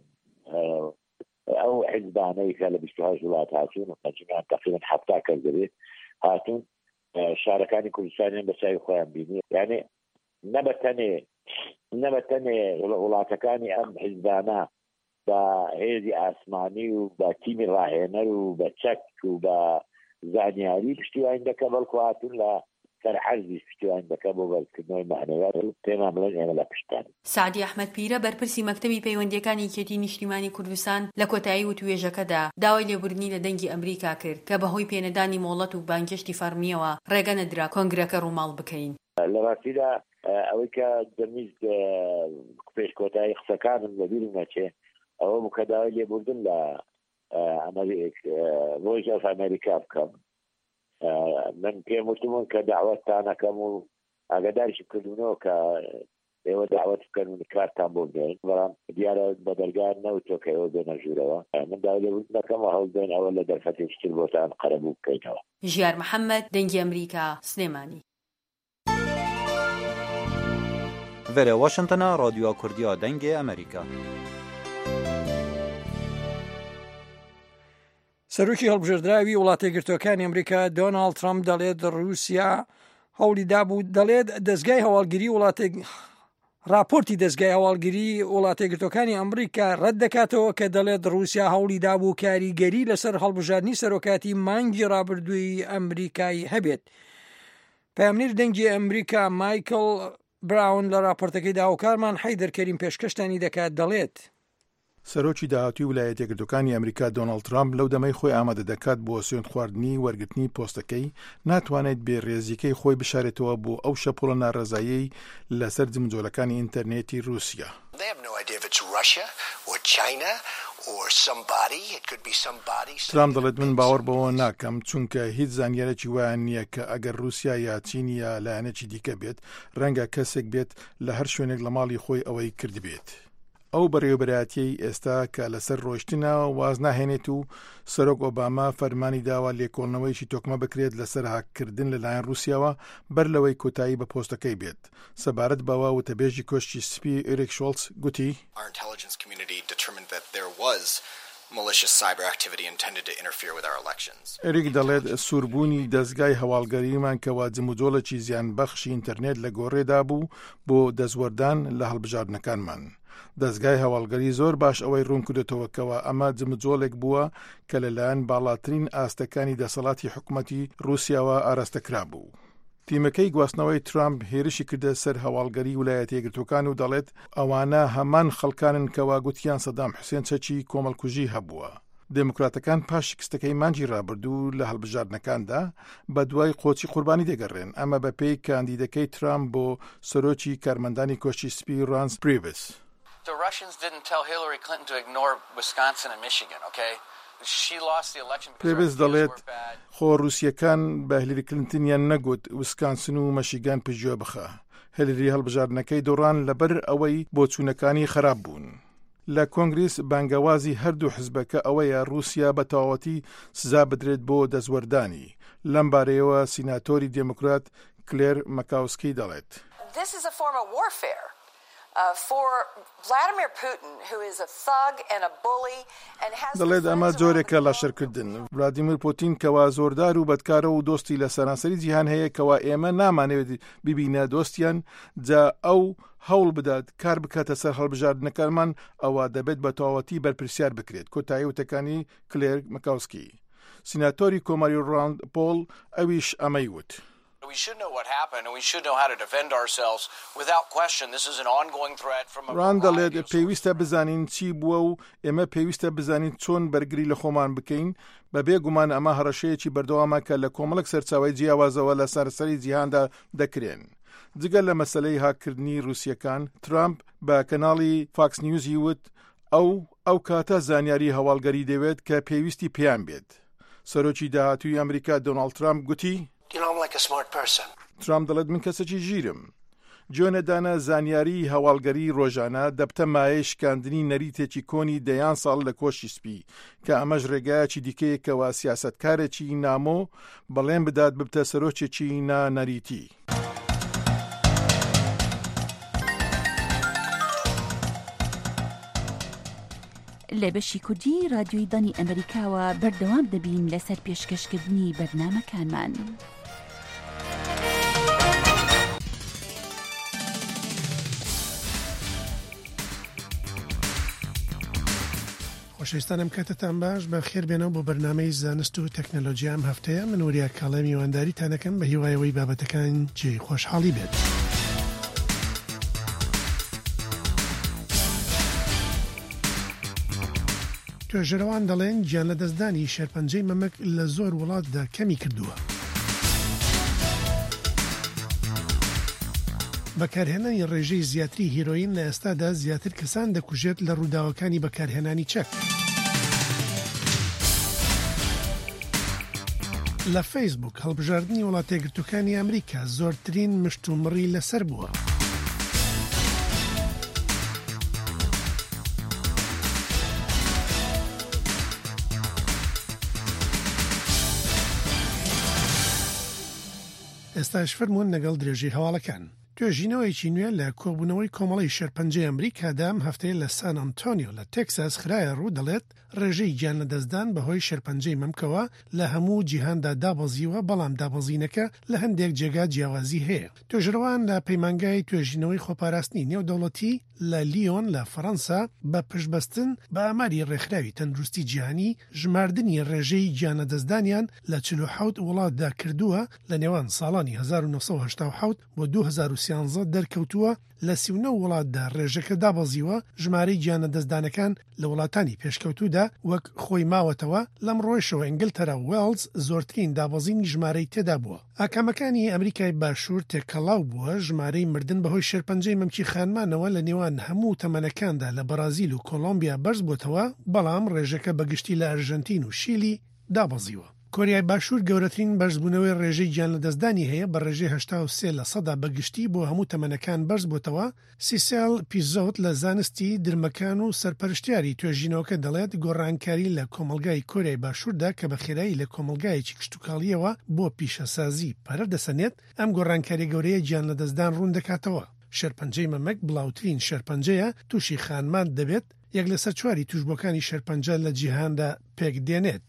ئەو حیزبانەی کە لە بیست و هەشت وڵات هاتوون مەجموعیان تقریبا حەفتا کەس دەبێت هاتوون شارەکانی کوردستانیان بەچاوی خۆیان بینی یعنی نەبەتەنێ نەبەتەنێ وڵاتەکانی ئەم حیزبانە بە هێزی ئاسمانی و بە تیمی ڕاهێنەر و بە چەک و بە زانیاری پشتیوانی دەکە بەڵکو هاتوون لە سەر حەرزی پشتیوانی دەکە بۆ بەرزکردنەوەی معنەویات و پێمان بڵێن ئێمە لە پشتان. سعدی ئەحمەد پیرە بەرپرسی مەکتەبی پەیوەندیەکانی یەکێتی نیشتیمانی کوردستان لە کۆتایی وتوێژەکەدا داوای لێبوردنی لە دەنگی ئەمریکا کرد کە بەهۆی پێنەدانی مۆڵەت و بانگشتی فەرمیەوە ڕێگە نەدرا کۆنگرەکە ڕووماڵ بکەین. لە ڕاستیدا ئەوەی کە دەمیست پێش کۆتایی قسەکانم لەبیرم نەچێ ئەوە بوو کە داوای لێبوردن لە ڕۆژ ئەف ئەمریکا بکەم. من پێم وتمون کە داوەتتان ئەەکەم و ئاگاداریشم کردوونەوە کە ئێوە داوەت بکەن و کارتان بۆ بێن بەڵام دیارە بە دەرگار نەوتۆ کە ئێوە بێنە ژوورەوە من داوای لێبوردن دەکەم و هەوڵدێن ئەوە لە دەرفەتێکتر بۆتان قەرەبوو بکەینەوە. ژیار محەممەد دەنگی ئەمریکا سلێمانی. Vere Washingtona Radyoya Kurdiya Dengê Amerîka. سەرۆکی هەڵبژێردراوی وڵاتە یەکگرتووەکانی ئەمریکا دۆناڵد ترامپ دەڵێت رووسیا هەوڵی دابوو دەڵێت دەستگای هەواڵگیری وڵاتە راپۆرتی دەستگای هەواڵگیری وڵاتە یەکگرتووەکانی ئەمریکا ڕەت دەکاتەوە کە دەڵێت رووسیا هەوڵی دابوو کاریگەری لەسەر هەڵبژاردننی سەرۆکاتی مانگی ڕابردووی ئەمریکایی هەبێت. پامنیر دەنگی ئەمریکا مایکل براون لە راپۆرتەکەی داوکارمان حەیدەر کەریم پێشکەشتانی دەکات دەڵێت سەرۆکی داهاتووی ویلایەتە یەکگرتووەکانی ئەمریکا دۆناڵد ترامپ لەو دەمەی خۆی ئامادە دەکات بۆ سوێند خواردنی وەرگرتنی پۆستەکەی ناتوانێت بێڕێزیەکەی خۆی بشارێتەوە بۆ ئەو شەپۆڵە ناڕەزایی لەسەر جمجۆلەکانی ئینتەرنێتی رووسیا. ترامپ دەڵێت من باوەڕ بەوە ناکەم چونکە هیچ زانیارێکی وایە نییە کە ئەگەر رووسیا یا چین یا لایەنێکی دیکە بێت ڕەنگە کەسێک بێت لە هەر شوێنێک لە ماڵی خۆی ئەوەی کرد بێت. ئەو بەڕێوەبەرایەتیەی ئێستا کە لەسەر ڕۆیشتنەوە واز ناهێنێت و سەرۆک ئۆباما فەرمانی داوا لێکۆڵنەوەیشی تۆکمە بکرێت لەسەر هاکردن لەلایەن رووسیاوە بەر لەوەی کۆتایی بە پۆستەکەی بێت. سەبارەت بەوە وتەبێژی کۆشتی سپی ئێریک شۆڵز گوتی ئێریک دەڵێت سووربوونی دەستگای هەواڵگەریمان کەوا جموجۆڵێکی زیانبەخشی ئینتەرنێت لە گۆڕێدا بوو بۆ دەستوەردان لە هەڵبژاردنەکانمان. دەستگای هەواڵگەری زۆر باش ئەوەی ڕوون کردێتەوەکەوە ئەمە جمجۆڵێک بووە کە لەلایەن باڵاترین ئاستەکانی دەسەڵاتی حکوومەتی رووسیاوە ئاراستەکرا بوو. تیمەکەی گواستنەوەی ترامپ هێرشی کردە سەر هەواڵگەری ویلایەتە یەکگرتووەکان و دەڵێت ئەوانە هەمان خەڵکانن کەوا گوتیان سەدام حوسێن چەکی کۆمەڵکوژی هەبووە. دموکراتەکان پاش شکستەکەی مانگی ڕابردوو لە هەڵبژاردنەکاندا بە دوای قۆچی قوربانی دەگەڕێن، ئەمە بە پێی کاندیدەکەی ترامپ بۆ سەرۆکی کارمەندانی کۆشتی سپی رانس پریڤس. The Russians didn't tell Hillary Clinton to ignore Wisconsin and Michigan, okay? She lost the election because پریڤس دەڵێت خۆ رووسیەکان بە هیلری کلینتنیان نەگوت ویسکانسن و مەشیگان پژوە بخە. هیلری هەڵبژاردنەکەی دۆڕان لەبەر ئەوەی بۆچوونەکانی خراپ بوون. لە کۆنگریس بانگەوازی هەردوو حزبەکە ئەوەیە رووسیا بە تەواوەتی سزا بدرێت بۆ دەستوەردانی. لەم بارەیەوە سیناتۆری دموکرات کلێر مەکاوسکی دەڵێت. This is a form of warfare. Uh, for Vladimir Putin, who is a thug and a bully and has دەڵێت ئەمە جۆرێکە لاشەرکردن. ڤلادیمیر پوتین کەوا زۆردار و بەدکارە و دۆستی لە سەرانسەری جیهان هەیە کەوا ئێمە نامانەوێت ببینە دۆستیان جا ئەو هەوڵ بدات کار بکاتە سەر هەڵبژاردنەکانمان ئەوە دەبێت بە تەواوەتی بەرپرسیار بکرێت. کۆتایی وتەکانی کلێر مەکاوسکی. سیناتۆری کۆماری ڕاند پۆڵ ئەویش ئەمەی وت. We should know what happened and we should know how to defend ourselves without question. This is an ongoing threat from a راندەڵێت پێویستە بزانین چی بووە و ئێمە پێویستە بزانین چۆن بەرگری لە خۆمان بکەین بە بێگومان ئەمە هەڕەشەیەکی بەردەوامە کە لە کۆمەڵک سەرچاوی جیاوازەوە لە سەرسەری جیهاندا دەکرێن. جگە لە مەسەلەی هاکردنی رووسیەکان ترامپ بە کەناڵی فاکس نیوزی وت ئەو ئەو کاتە زانیاری هەواڵگەری دەوێت کە پێویستی پێیان بێت. سەرۆکی داهاتووی ئەمریکا دۆناڵد ترامپ گوتی ترامپ دەڵێت من کەسێکی ژیرم. جۆنەدانە زانیاری هەواڵگەری ڕۆژانە دەبتە مایە شکاندنی نەریتێکی کۆنی دەیان ساڵ لە کۆشی سپی کە ئەمەش ڕێگایەکی دیکەیەکەوە سیاسەتکارێکی نامۆ بەڵێن بدات ببتە سەرۆکێکی نانەریتی. لە بەشی کوردی رادیۆی دانی ئەمریکاوە بەردەوام دەبین لەسەر پێشکەشکردنی بەرنامەکانمان. خۆشەویستانم کاتتان باش بە خێر بێنەوە بۆ بەرنامەی زانست و تەکنەلۆژیا ئەم هەفتەیە من وەریا کاڵە میوانداریتانەکەم بە هیوایەوەی بابەتەکان جێی خۆشحاڵی بێت. توێژەرەوان دەڵێن گیان لە دەستدانی شێرپەنجەی مەمەک لە زۆر وڵاتدا کەمی کردووە. بەکارهێنانی ڕێژەی زیاتری هیرۆین لە ئێستادا زیاتر کەسان دەکوژێت لە ڕووداوەکانی بەکارهێنانی چەک. لە فەیسبوک هەڵبژاردننی وڵاتە یەکگرتووەکانی ئەمریکا زۆرترین مشتومڕی لەسەر بووە. ئێستاش فەرموون لەگەڵ درێژەی هەواڵەکان. توێژینەوەیکی نوێ لە کۆبوونەوەی کۆمەڵی شەرپەنجەی ئەمریکادا ئەم هەفتەیە لە سان ئەنتۆنیۆ لە تێکساس خرایە ڕوو دەڵێت ڕێژەی گیان لەدەستدان بەهۆی شەرپەنجەی مەمکەوە لە هەموو جیهاندا دابەزیوە، بەڵام دابەزینەکە لە هەندێک جێگا جیاوازی هەیە. توێژەرەوان لە پەیمانگای توێژینەوەی خۆپاراستنی نێودەوڵەتی لە لیۆن لە فەڕەنسا بە پشتبەستن بە ئاماری ڕێکخراوی تەندروستی جیهانی ژماردنی ڕێژەی گیان لەدەستدانیان لە چل و حەوت وڵاتدا کردووە لە نێوان ساڵانی هەزار و نۆ سەد و هەشتا و حەوت بۆ دوو هەزار و سیانزە دەرکەوتووە. لە سی و نۆ وڵاتدا ڕێژەکە دابەزیوە. ژمارەی گیانە دەستدانەکان لە وڵاتانی پێشکەوتوودا وەک خۆی ماوەتەوە لەم ڕۆیشەوە ئینگلتەرا و وێڵز زۆرترین دابەزینی ژمارەی تێدا بووە. ئاکامەکانی ئەمریکای باشوور تێکەڵاو بووە. ژمارەی مردن بەهۆی شێرپەنجەی مەمکی خانمانەوە لە نێوان هەموو تەمەنەکاندا لە بەرازیل و کۆلۆمبیا بەرز بووتەوە، بەڵام ڕێژەکە بەگشتی لە ئەرژەنتین و شیلی دابەزیوە. کۆریای باشوور گەورەترین بەرزبوونەوەی ڕێژەی گیان لەدەستدانی هەیە بە ڕێژەی هەشتا و سێ لە سەدا بەگشتی بۆ هەموو تەمەنەکان بەرز بووتەوە. سیسێل پیزۆت لە زانستی درمەکان و سەرپەرشتیاری توێژینەوەکە دەڵێت گۆڕانکاری لە کۆمەلگای کۆریای باشووردا کە بە خێرایی لە کۆمەلگایەکی کشتتوکاڵیەوە بۆ پیشەسازی پەرە دەسەنێت، ئەم گۆڕانکاری گەورەیە گیان لەدەستدان ڕوون دەکاتەوە. شێرپەنجەی مەمەک بڵاوترین شێرپەنجەیە، تووشی خانمان دەبێت، یەک لەسەر چواری توشبەکانی شێرپەنجە لە جیهاندا پێک دێنێت.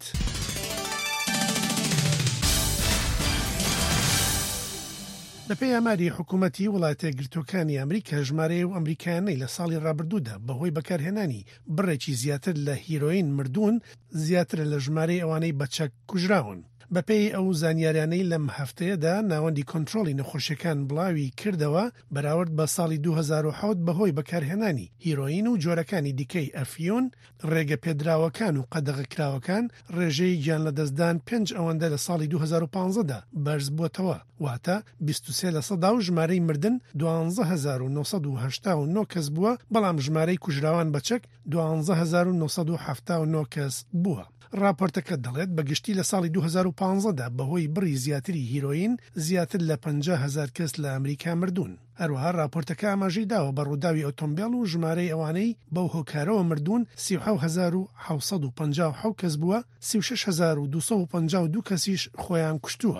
لەپێی ئاماری حکوومەتی وڵاتە یەکگرتووەکانی ئەمریکا ژمارەی و ئەمریکایانەی لە ساڵی ڕابردوودا بەهۆی بەکارهێنانی بڕێکی زیاتر لە هیرۆین مردوون زیاتر لە ژمارەی ئەوانەی بەچەک کوژراون. بەپێی ئەو زانیاریانەی لەم هەفتەیەدا ناوەندی کۆنتڕۆڵی نەخۆشیەکان بڵاوی کردەوە بەراورد بە ساڵی دوو هەزار و حەوت بەهۆی بەکارهێنانی هیرۆین و جۆرەکانی دیکەی ئەفیۆن، ڕێگە پێدراوەکان و قەدەغەکراوەکان ڕێژەی گیان لەدەستدان پێنج ئەوەندە لە ساڵی دوو هەزار و پانزەدا بەرز بووتەوە، واتە بیست و سێ لە سەدا و ژمارەی مردن دوانزە هەزار و نۆ سەد و هەشتا و نۆ کەس بووە، بەڵام ژمارەی کوژراوان بەچەک دوانزە هەزار و نۆ سەد و هەفتا و نۆ کەس بووە. راپۆرتەکە دەڵێت بەگشتی لە ساڵی دوو هەزار و پانزەدا بەهۆی بڕی زیاتری هیرۆین زیاتر لە پەنجا هەزار کەس لە ئەمریکا مردوون. هەروەها راپۆرتەکە ئاماژەی داوە بە ڕووداوی ئۆتۆمبیل و ژمارەی ئەوانەی بەو هۆکارەوە مردوون سی و حەوت هەزار و حەوت سەد و پەنجا و حەوت کەس بووە، سی و شەش هەزار و دوو سەد و پەنجا و دوو کەسیش خۆیان کوشتووە.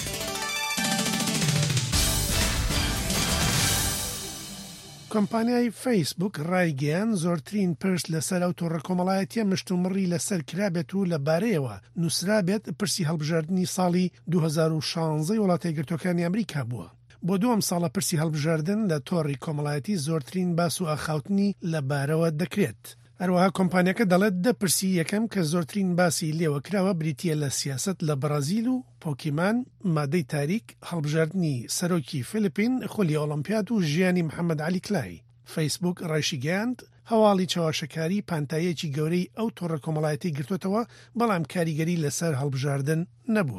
کۆمپانیای فەیسبوک ڕایگەیان زۆرترین پرس لەسەر ئەو تۆڕە کۆمەڵایەتیە مشتومڕی لەسەر کرابێت و لەبارەیەوە نووسرابێت پرسی هەڵبژاردننی ساڵی دوو هەزار و شانزە وڵاتە یەکگرتووەکانی ئەمریکا بووە. بۆ دووەم ساڵە پرسی هەڵبژاردن لە تۆڕی کۆمەڵایەتی زۆرترین باس و ئاخاوتنی لەبارەوە دەکرێت. هەروەها کۆمپانیەکە دەڵێت دە پرسی یەکەم کە زۆرترین باسی لێوە کراوە بریتیە لە سیاست لە بەرازیل و پۆکیمان، مادەی تاریک، هەڵبژاردننی سەرۆکی فیلیپین، خولی ئۆلۆمپیاد و ژیانی محەممەد عەلی کلای. فەیسبوک ڕایشیگەیاند هەواڵی چاواشەکاری پانتایەکی گەورەی ئەو تۆڕە کۆمەڵایەتی گرتوێتەوە، بەڵام کاریگەری لەسەر هەڵبژاردن نەبووە.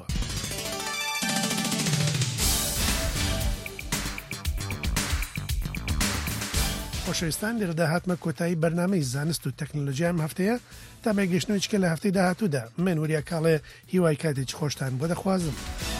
خۆشەویستان، لێرەدا هاتمە کۆتایی بەرنامەی زانست و تەکنۆلۆژیا ئەم هەفتەیە. تا بەگەشتنەوەیچکە لە هەفتەی داهاتوودا من وەریا کاڵێ هیوای کاتێکی خۆشتان بۆ دەخوازم.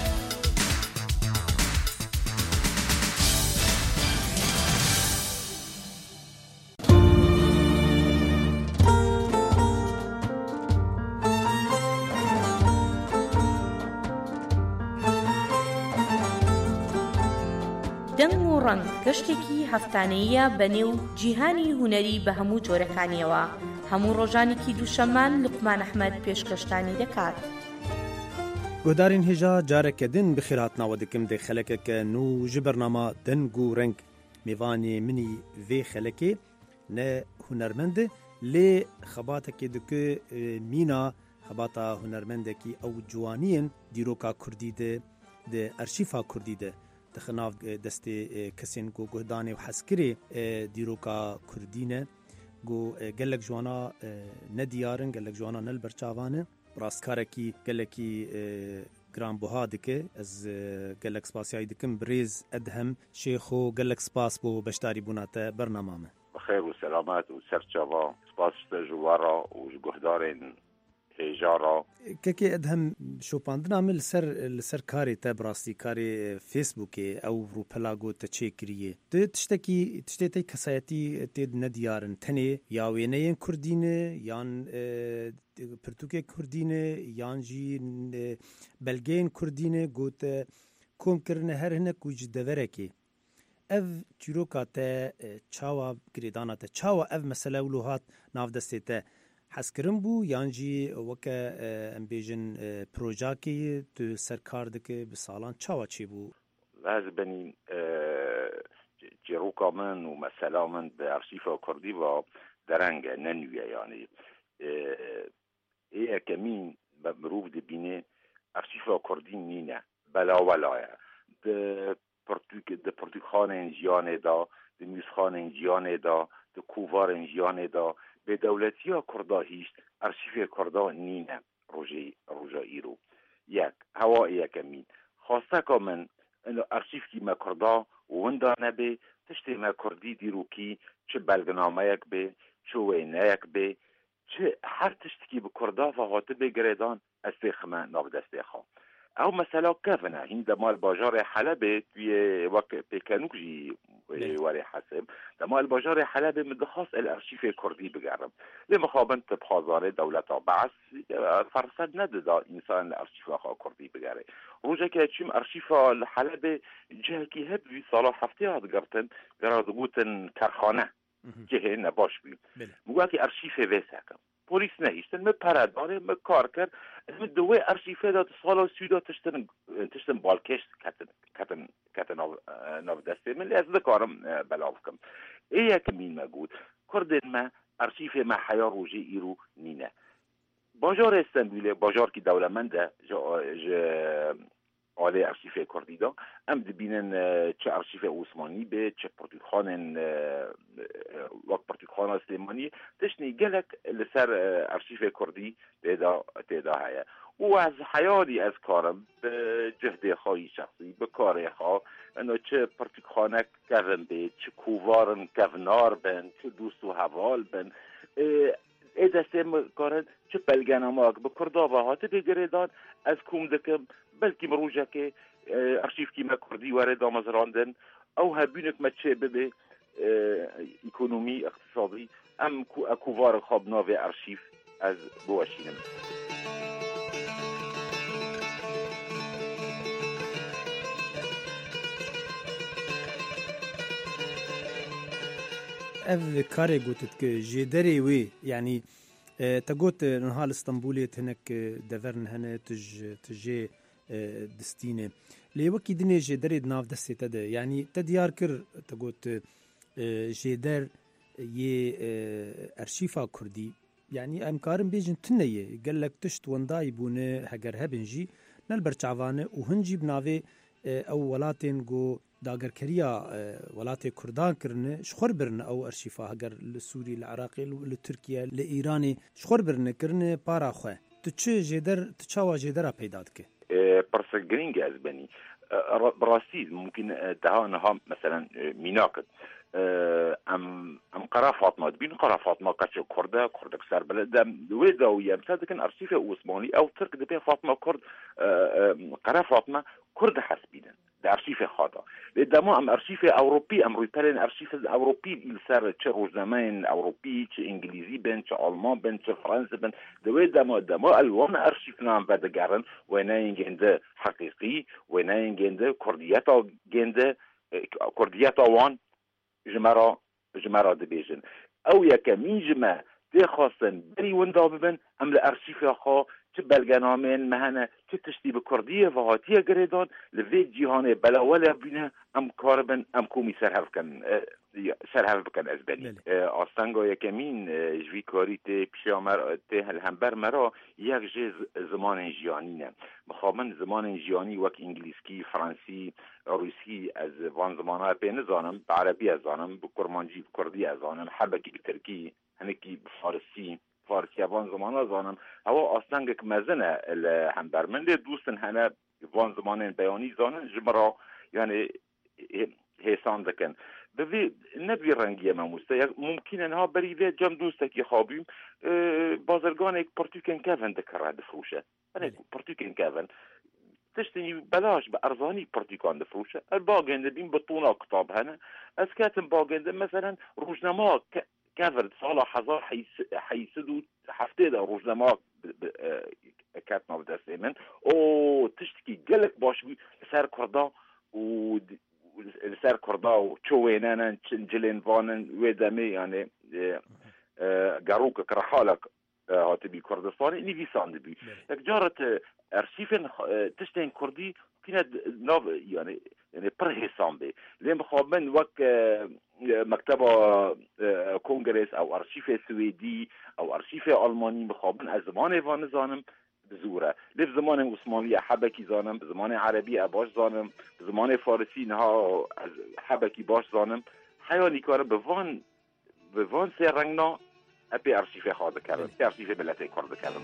دەنگ و ڕەنگ گەشتێکی هەفتانەیە بەنێو جیهانی هونەری بە هەموو جۆرەکانیەوە. هەموو ڕۆژانێکی دووشەمان لوقمان ئەحمەد پێشکەشتانی دەکات. گۆدارین هێژا جارێکە دن بخێرهاتناوە دکم دێ خەلەکەکە و ji بەرنامە دەنگ و ڕەنگ میوانێ منی vê خەلەکێ ne hunermend lê xebatekê dike mîna xebata hunermendekî ew ciwaniyên dîroka Kurdî de di erşîfa Kurdî de dixinav destê kesên ku guhdanê û hezkirê dîroka Kurdî ne got gelek jwana nediyarin, gelek jwana nel berçavan e. Rastkarekî gelekî giranbuha dike. Ez gelek spasiyayî dikim birêz Edhem Şêxo gelek spas bo beşdarî bûna te bernama me. Bixêr û selamet û serçava spas te ji wara û ji guhdarên hêjara. Kekê Edhem şopandina me li ser li ser karê te bi rastî karê Facebookê ew rûpela got te çêkiriye. Tu tiştekî tiştê te kesayetî tê nediyarin tenê ya wêneyên Kurdî ne yan pirtûkê Kurdî ne yan jî belgeyên Kurdî ne got komkirine her hinek û ji deverekê اف چیروکا ته چاوا گریدانا ته چاوا اف مسئله ولوهات ناف دسته ته حسکرم بو یانجی وک امبیجن پروژاکی تو سرکار دکه بسالان چاوا چی بو از بنی چیروکا من و مسئله من به ارشیف کردی و درنگ ننویه یعنی ای کمین بمروف دبینه ارشیف کردی نینه بلا ولایه ده پرتوکخانه جیانه دا ده میوزخانه جیانه دا ده کووار جیانه دا به دولتی ها کردا هیست ارشیف کردا نینه روژه روژه ایرو یک هوا یک امین خواسته که من ارشیف کی ما کردا وندا نبه تشتی ما کردی دیرو کی چه بلگنامه یک به چه وینه یک به چه هر تشتی کی به کردا فقاطه بگردان از تخمه ناف دسته خواه او مثلا كافنا هند مال باجار حلب توی وقت پیکنوجی ولی حسب مال باجار حلب مدخص الارشیف کردی بگرم لمخابن تبخازار دولت بعث فرصت ندادا انسان الارشیف آخا کردی بگره روزه که چیم ارشیف حلب جه کی هب وی سالا هفته هاد گرتن گراد گوتن کرخانه جه نباش بیم مگوه که ارشیف ویسکم پلیس نهیشتن من پرداره من کار کرد من دوی ارشیفه داد سالا سودا تشتن تشتن بالکش کتن کتن کتن ناف دسته من از ذکارم بلاف کم ایه کمین مگود کردن ما ارشیف ما حیا روژه ایرو نینه باجار استنبوله باجار کی دولمنده جا آله ارشیف کردی دا ام دبینن چه ارشیف عثمانی به چه پرتوخانن وقت پرتوخان سلیمانی تشنی گلک لسر ارشیف کردی تیدا تیدا هیا و از حیالی از کارم به جهد خواهی شخصی به کار خواه انو چه پرتوخانه کردن به چه کووارن کونار بن چه دوست و حوال بن ای دسته کارن چه بلگنامه به کردا و هاته بگردان از کوم دکم بلکه مروجه که ارشیف کی ما کردی وارد آمزراندن او هبینک ما چه بده اکونومی اقتصادی ام کووار خواب ناوی ارشیف از بواشینم اف کاری گوتت که جدری وی یعنی تقوت نهال اسطنبولية هناك دفرن هنا تج تجي دستينه لي وكي دني جدر ناف دستي تد يعني تديار كر تقوت جدر ي ارشيفا كردي يعني امكارن بيجن تنيه قال لك تشت ونداي بونه هجر هبنجي نلبرچاوانه وهنجي بناوي او ولاتين جو داگر کریا ولات کردان کرنه شخور برنه او ارشیفا هگر لسوری العراقی لترکیه لایرانی شخور برنه کرنه پارا خو تو چه جدر تچاوا جدر پیداد که پرسگرینگ از بنی براستی ممکن دهانها مثلا میناکت ام ام قرا فاطمه بين قرا فاطمه كاتش كرده كرده سر بلد ولدويه مسدكن ارشيف عثماني او ترك دبي فاطمه كرد قرا فاطمه كرد حسبينا ده ارشيف خاطا لدما ام ارشيف اوروبي ام رويتالين ارشيف اوروبي السر تش روزنامين اوروبي تش انجليزي بن تش المان بن تش فرنسا بن دوي دما دما الوان ارشيفنا بعد قرن وينين جنده حقيقي وينين جنده كردياتا جنده كردياتا وان جمرا جمرا دبيجن او يكمين جمع دي خاصن بري وندا ببن هم لارشيف خا تبلغنامين مهنه تشتي بكرديه وهاتيه جريدان لفي جيهان بلا ولا بينا ام كاربن ام كومي سرهف كان سرهف بكن ازبني استانگو يكمين جوي كاريتي بيشامر ته الهمبر مرا يك جز زمان جيانينه مخابن زمان جياني وك انجليزكي فرنسي روسي از وان زمانه بين زانم بعربي ازانم بكرمانجي كردي ازانم حبكي تركي هنكي بفارسي فارسی وان زمانه زانم هوا آستنگ مزنه الهمبر من لی دوستن هنه وان زمان بیانی زانن جمرا یعنی حسان دکن بوی نبی رنگی مموسته ممکن انها بریده جم دوسته که خوابیم بازرگان ایک پرتوکن کون دکره دفروشه پرتوکن کون تشتني بلاش بأرزاني برتيكان دفروشة الباقين بين بطونا كتاب هنا أسكاتن باقين مثلا روجنما كافرد صالح هزار حيسدو حفتي ده روجنما كاتنا بدست من او تشتكي قلق باش بي سار كردا و لسر كردا وشوينانا جلين فانن ودمي يعني قاروك كرحالك هاتبي كردستاني نيفيسان دبي لك جارت ارشيفن تشتين كردي كنا نوف يعني يعني برهيسان بي لين بخابن وك مكتبة كونغرس او ارشيف سويدي او ارشيف الماني بخابن از زمان وان زانم بزوره لف زمان عثماني حبكي زانم زمان عربي باش زانم زمان فارسی نها حبكي باش زانم حیانی کار بوان بوان سه رنگنا اپی ارشیف خواهد کردن اپی ارشیف ملت کرد کردن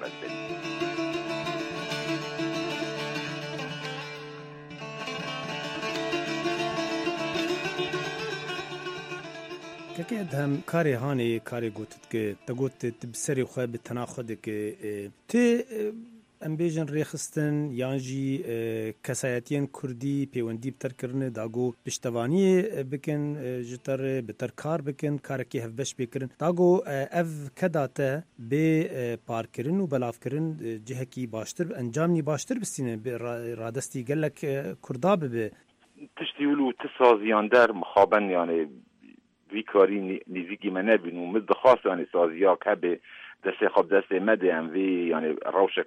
که هم کاری هانی کاری گوتت که تگوت تبصری خواه به تناخد که تی ام بیژن ریخستن یانجی کسایتین کردی پیوندی بتر کرنه داگو پشتوانی بکن جتر بتر کار بکن کارکی هفبش بکرن داگو اف کداته به پار کرن و بلاف کرن جهکی باشتر انجام نی باشتر بستینه رادستی گلک کردا به تشتیولو تسازیان در مخابن یعنی وی کاری نزیکی منه بینو مد خاص یعنی سازیا که به دسته خب دسته مده هم وی یعنی روشک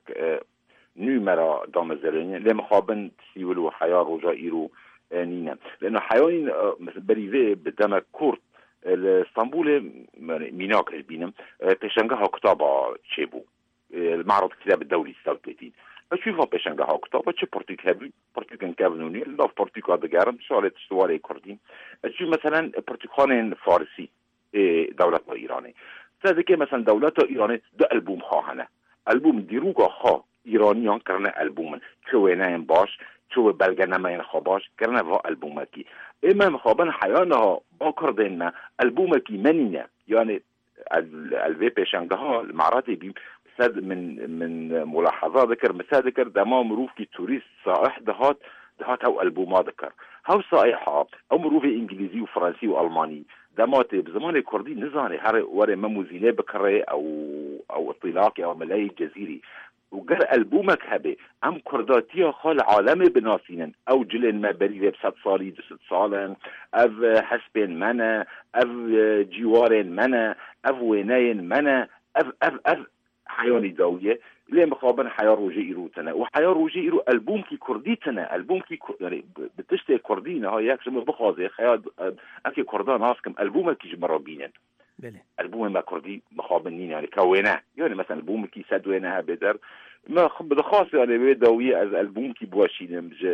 نو مرا دام زرینه لیم خوابن سیولو حیا روژا ایرو نینه لانه حیاین مثل بریوه به دم کرد استانبول میناک بینم پیشنگه ها کتابا چه بو المعرض کتاب الدولي ستة وثلاثين اشوفها پیشنگه ها کتابا چه پرتیک هبی پرتیکن کابنونی لاف پرتیکا دگرم سوالت سوالی کردیم اشوف مثلا پرتیکان فارسی دولت ایرانی ساده که مثلا دولت ایرانی ده البوم خواهنه البوم دیروگا خواه ایرانیان کرنه البومن چوینه باش چو بلگنه این خواباش کرنه و البومکی اما خوابن حیانها با کردن ما البومکی منینه یعنی الوی پیشنگه ها المعرض بیم سد من من ملاحظات ذكر مسا ذكر دما مروف كي توريست صائح دهات دهات او البوما ذكر هاو صائحة او مروف انجليزي وفرنسي والماني دمات بزمان كردي نزاني هر وري مموزينه بكره او او اطلاقي او ملاي جزيري وقر البومك هبه ام كرداتيا خال عالم بناسينن او جلن ما بريده بسد صالي دست صالن اف حسبين منا اف جوارين منا اف وينين منا اف اف اف حياني دولية ليه مخابن حياة روجي إيرو تنا وحياة روجي إيرو ألبوم كي كردي تنا ألبوم كي يعني بتشتي كردين هاي ياك شمر بخازي خيال أكي كردان هاسكم ألبوم كي جمرابينن ألبوم ما كردي مخابنين يعني كوينه يعني مثلا ألبوم كي سدوينها بدر ما خب خاص يعني بدوية از ألبوم كي بواشينم ج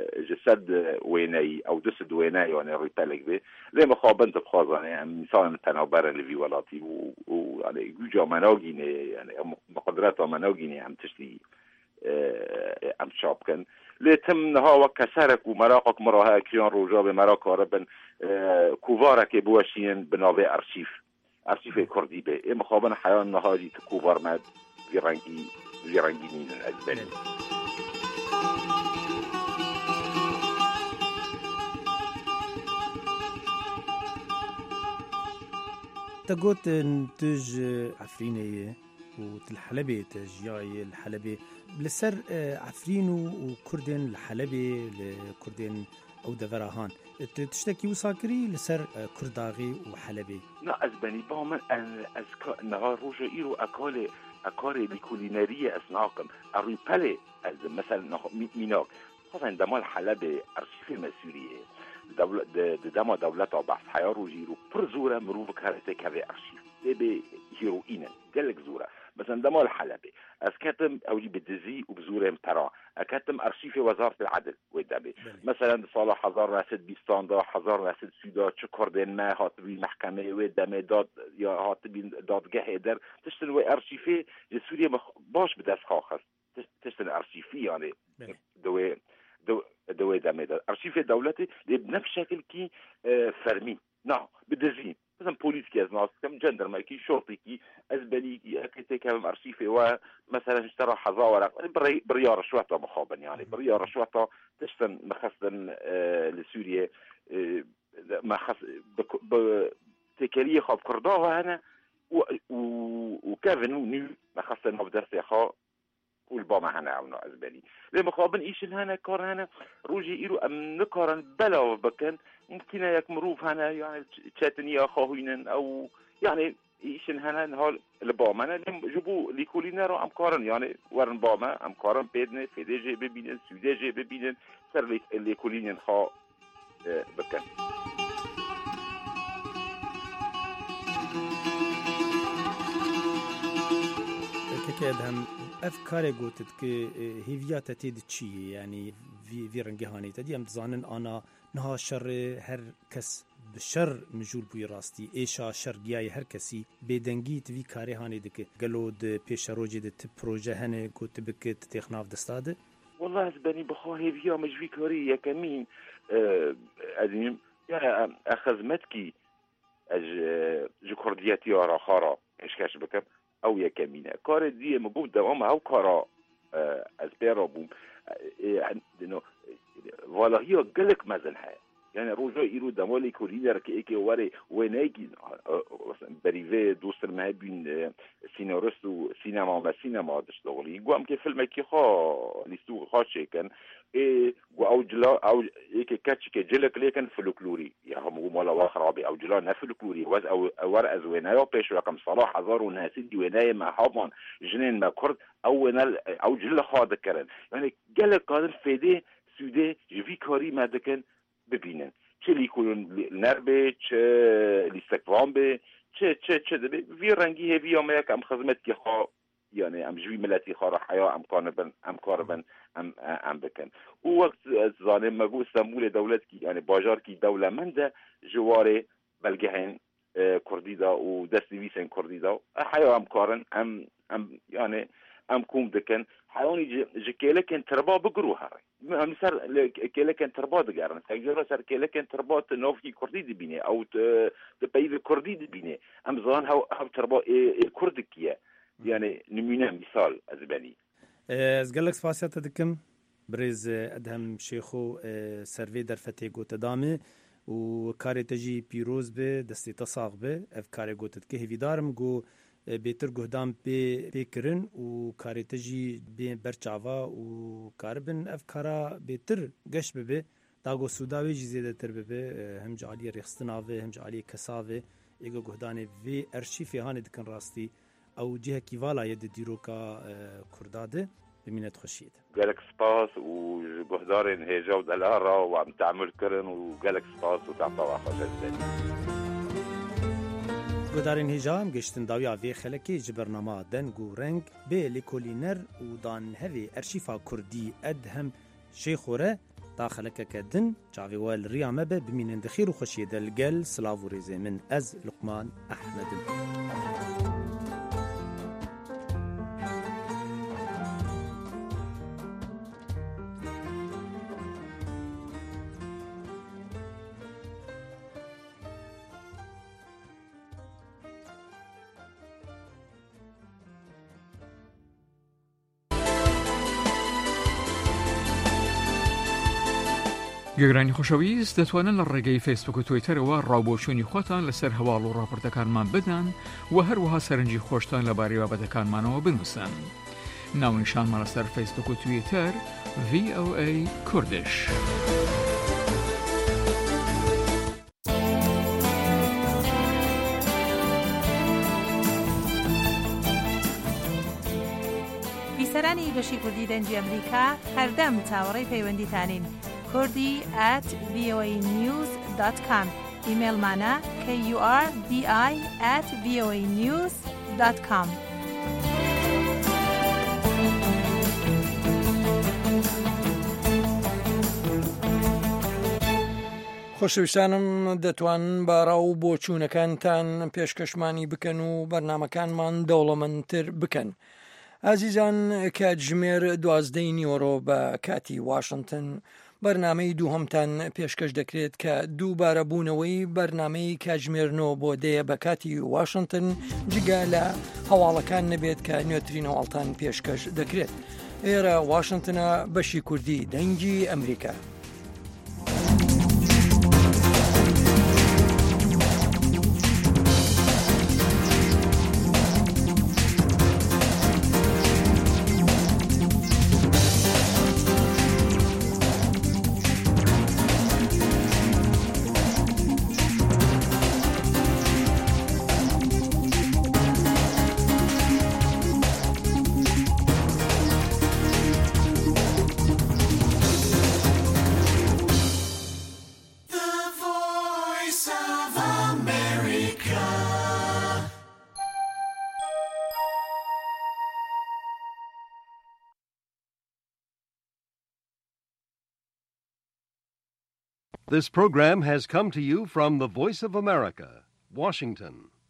جسد ويناي أو دسد ويناي يعني ريبالك به ليه مخابن تبخاز يعني مثلا تناوبر اللي في ولاتي ويعني جوجا مناجيني يعني مقدرات مناجيني عم تشتي عم شابكن لتم نها وكسرك ومراقك مراها كيان روجا بمراك ربن كوفارك بواشين بناوي أرشيف أرشيف كردي به إيه مخابن حيان نهاجي تكوفار مد في رنجي في رنجينين الأزباني تقول تج عفرينية وتلحلبي تجياي الحلبي لسر عفرينو وكردن الحلبي لكردن أو دفراهان تشتكي وساكري لسر كرداغي وحلبي لا أزباني بامن أزكا نهار روجا إيرو أكالي أكاري بكولينارية أسناقم أريبالي مثلا ميناك خاصة عندما الحلبي أرشيف مسؤولية دولة دما دولة بحث حياة روجيرو برزورة مروف كارتك هذا أرشيف لبي هيروئينا قالك زورة مثلا دما الحلبي أسكتم أوجي بدزي وبزورة مطرع أكتم أرشيف وزارة العدل ويدابي مثلا صالح حزار راسد بيستاندا حزار راسد سودا چه كردن ما هاتبي محكمة ويدامي داد يا هاتبي دادگاه در تشتن وي أرشيفي سوريا مخ... باش بدس خاخص تشتن أرشيفي يعني دوي دو دوي دامي داد أرشيفي دولتي بنفس شكل كي فرمي نعم بدزين مثلا بوليس كي ازناس كم جندرما كي شرطي كي ازبلي كي اكتي كم ارشيفي ومثلا اشترى حظاوره بريار شوطه مخابن يعني بريار شوطه تشتن مخصن آه لسوريا آه مخص بتكاليه خاب كرداها هنا وكافن نيو مخصن بدرس خا والباما هنا عونا أزبالي لما خابن إيش هنا كار هنا روجي إيرو أم نكارن بلا بكن ممكن يك مروف هنا يعني تشاتنيا خاوينن أو يعني إيش هنا نهال الباما أنا لم جبوا ليكولينا رو أم كارن يعني ورن باما أم كارن بيدنا في ديجي ببينن سوداجي ببينن سر ليكولينا خا بكن كده هم أفكار قلت ك هيفيا تتيد شيء يعني في في رنجهاني تدي هم تزانن أنا نها شر هر كس بشر مجول بوي راستي إيشا شر جاي هر كسي بدنجيت في كاره هاني دك قالود بيش روجي دت بروجه هني قلت بك تخناف دستاد والله زبني بخو هيفيا مش في كاري يا كمين أديم يعني أخذمتكي أج جكردياتي ورا خارا إيش كاش بكم او يكمينا كار دي مبوب دوام او كارا از بيرا بوم انه ولا هي قلق مازنها يعني روجو يرو دمالي كوليدر كيكي وري وينيكي بريفي دوستر ما بين سيناريست وسينما ما سينما دشتغلي قام كي فيلم كي خا ليستو خاشي كان اي او جلا او كي كاتش كي جلك لكن فلكلوري يا هم ولا واخرابي او جلا نفلكلوري واز او ور از وينايو بيش رقم صلاح هزار وناس دي ويناي ما حضن جنين ما كرد او او جلا خاد كرن يعني قالك قادر فيدي سودي جفي كاري ما دكن ببینن چه لیکون نربه چه لیستکوان به چه چه چه دبی وی رنگی هوی هم یک ام خدمت که خوا یعنی ام جوی ملتی خوا را حیا ام کاربن ام کاربن ام ام بکن او وقت زانه مگو استانبول دولت کی یعنی بازار کی دولتمند جواره بلگهن کردی دا و دست ویسن کردی دا حیا ام کارن ام ام یعنی ام کوم دکن حیوانی جکیله کن تربا بگروه هم سر کیله کن تربا دگرن تجربه سر کیله کن تربا نوفی کردی دبینه او تپیز کردی دبینه هم زان هاو هاو تربا کرد کیه یعنی نمونه مثال از بنی از گلکس فاسیات دکم برز ادهم شیخو سروی در فتح گوت دامه و کاری تجی پیروز به دستی تصاق به اف کاری گوتت که هیویدارم گو بهتر گهدام به بکرن و کاری تجی به برچاوا و کاربن افکارا بهتر گش به داگو سوداوی جزیده تر به هم جالی رخصتناوه هم جالی کساوه ایگو گهدانه وی ارشیفی هانی دکن راستی او جهه کیوالا ید دیروکا کرداده بمینت خوشید گلک سپاس و گهدارن هیجا و دلارا و هم تعمل کرن و گلک سپاس و تعطاوا خوشد گودارین هجام گشتن داویا وی خلکی جبرنامه دنگ و رنگ به لیکولینر و دان هوی ارشیفا کردی ادهم شیخوره داخلك كدن جاوی وال ريامه به بمینن دخیر و خوشی دلگل سلاو و ریزه من از لقمان احمد گەگرانی خۆشەویست دەتوانن لە ڕێگەی فیسبوک و تویتەرەوە ڕاوبۆچوونی خۆتان لەسەر هەواڵ و ڕاپۆرتەکانمان بدەن و هەروەها سەرنجی خۆشتان لەبارەی بابەتەکانمانەوە بنووسن. ناونیشانمان لەسەر فیسبوک و تویتەر ڤی ئۆ ئەی کوردش. بیسەرانی بەشی کوردی دەنگی ئەمریکا هەردەم چاوەڕێی پەیوەندیتانین. Kurdi at voanews dot com ایمیل مانا kurdi at voanews dot com خۆشەویستانم دەتوانن باڕاو بۆ چوونەکانتان پێشکەشمانی بکەن و بەرنامەکانمان دەوڵەمەندتر بکەن. ئازیزان کاتژمێر دوازدەی نیوەڕۆ بە کاتی واشنگتن بەرنامەی دووهەمتان پێشکەش دەکرێت کە دووبارە بوونەوەی بەرنامەی کاتژمێرنەوە بۆ دەیە بە کاتی واشنگتن جگا لە هەواڵەکان نەبێت کە نوێترین هەواڵتان پێشکەش دەکرێت. ئێرە واشنگتنە بەشی کوردی دەنگی ئەمریکا. This program has come to you from the Voice of America, Washington.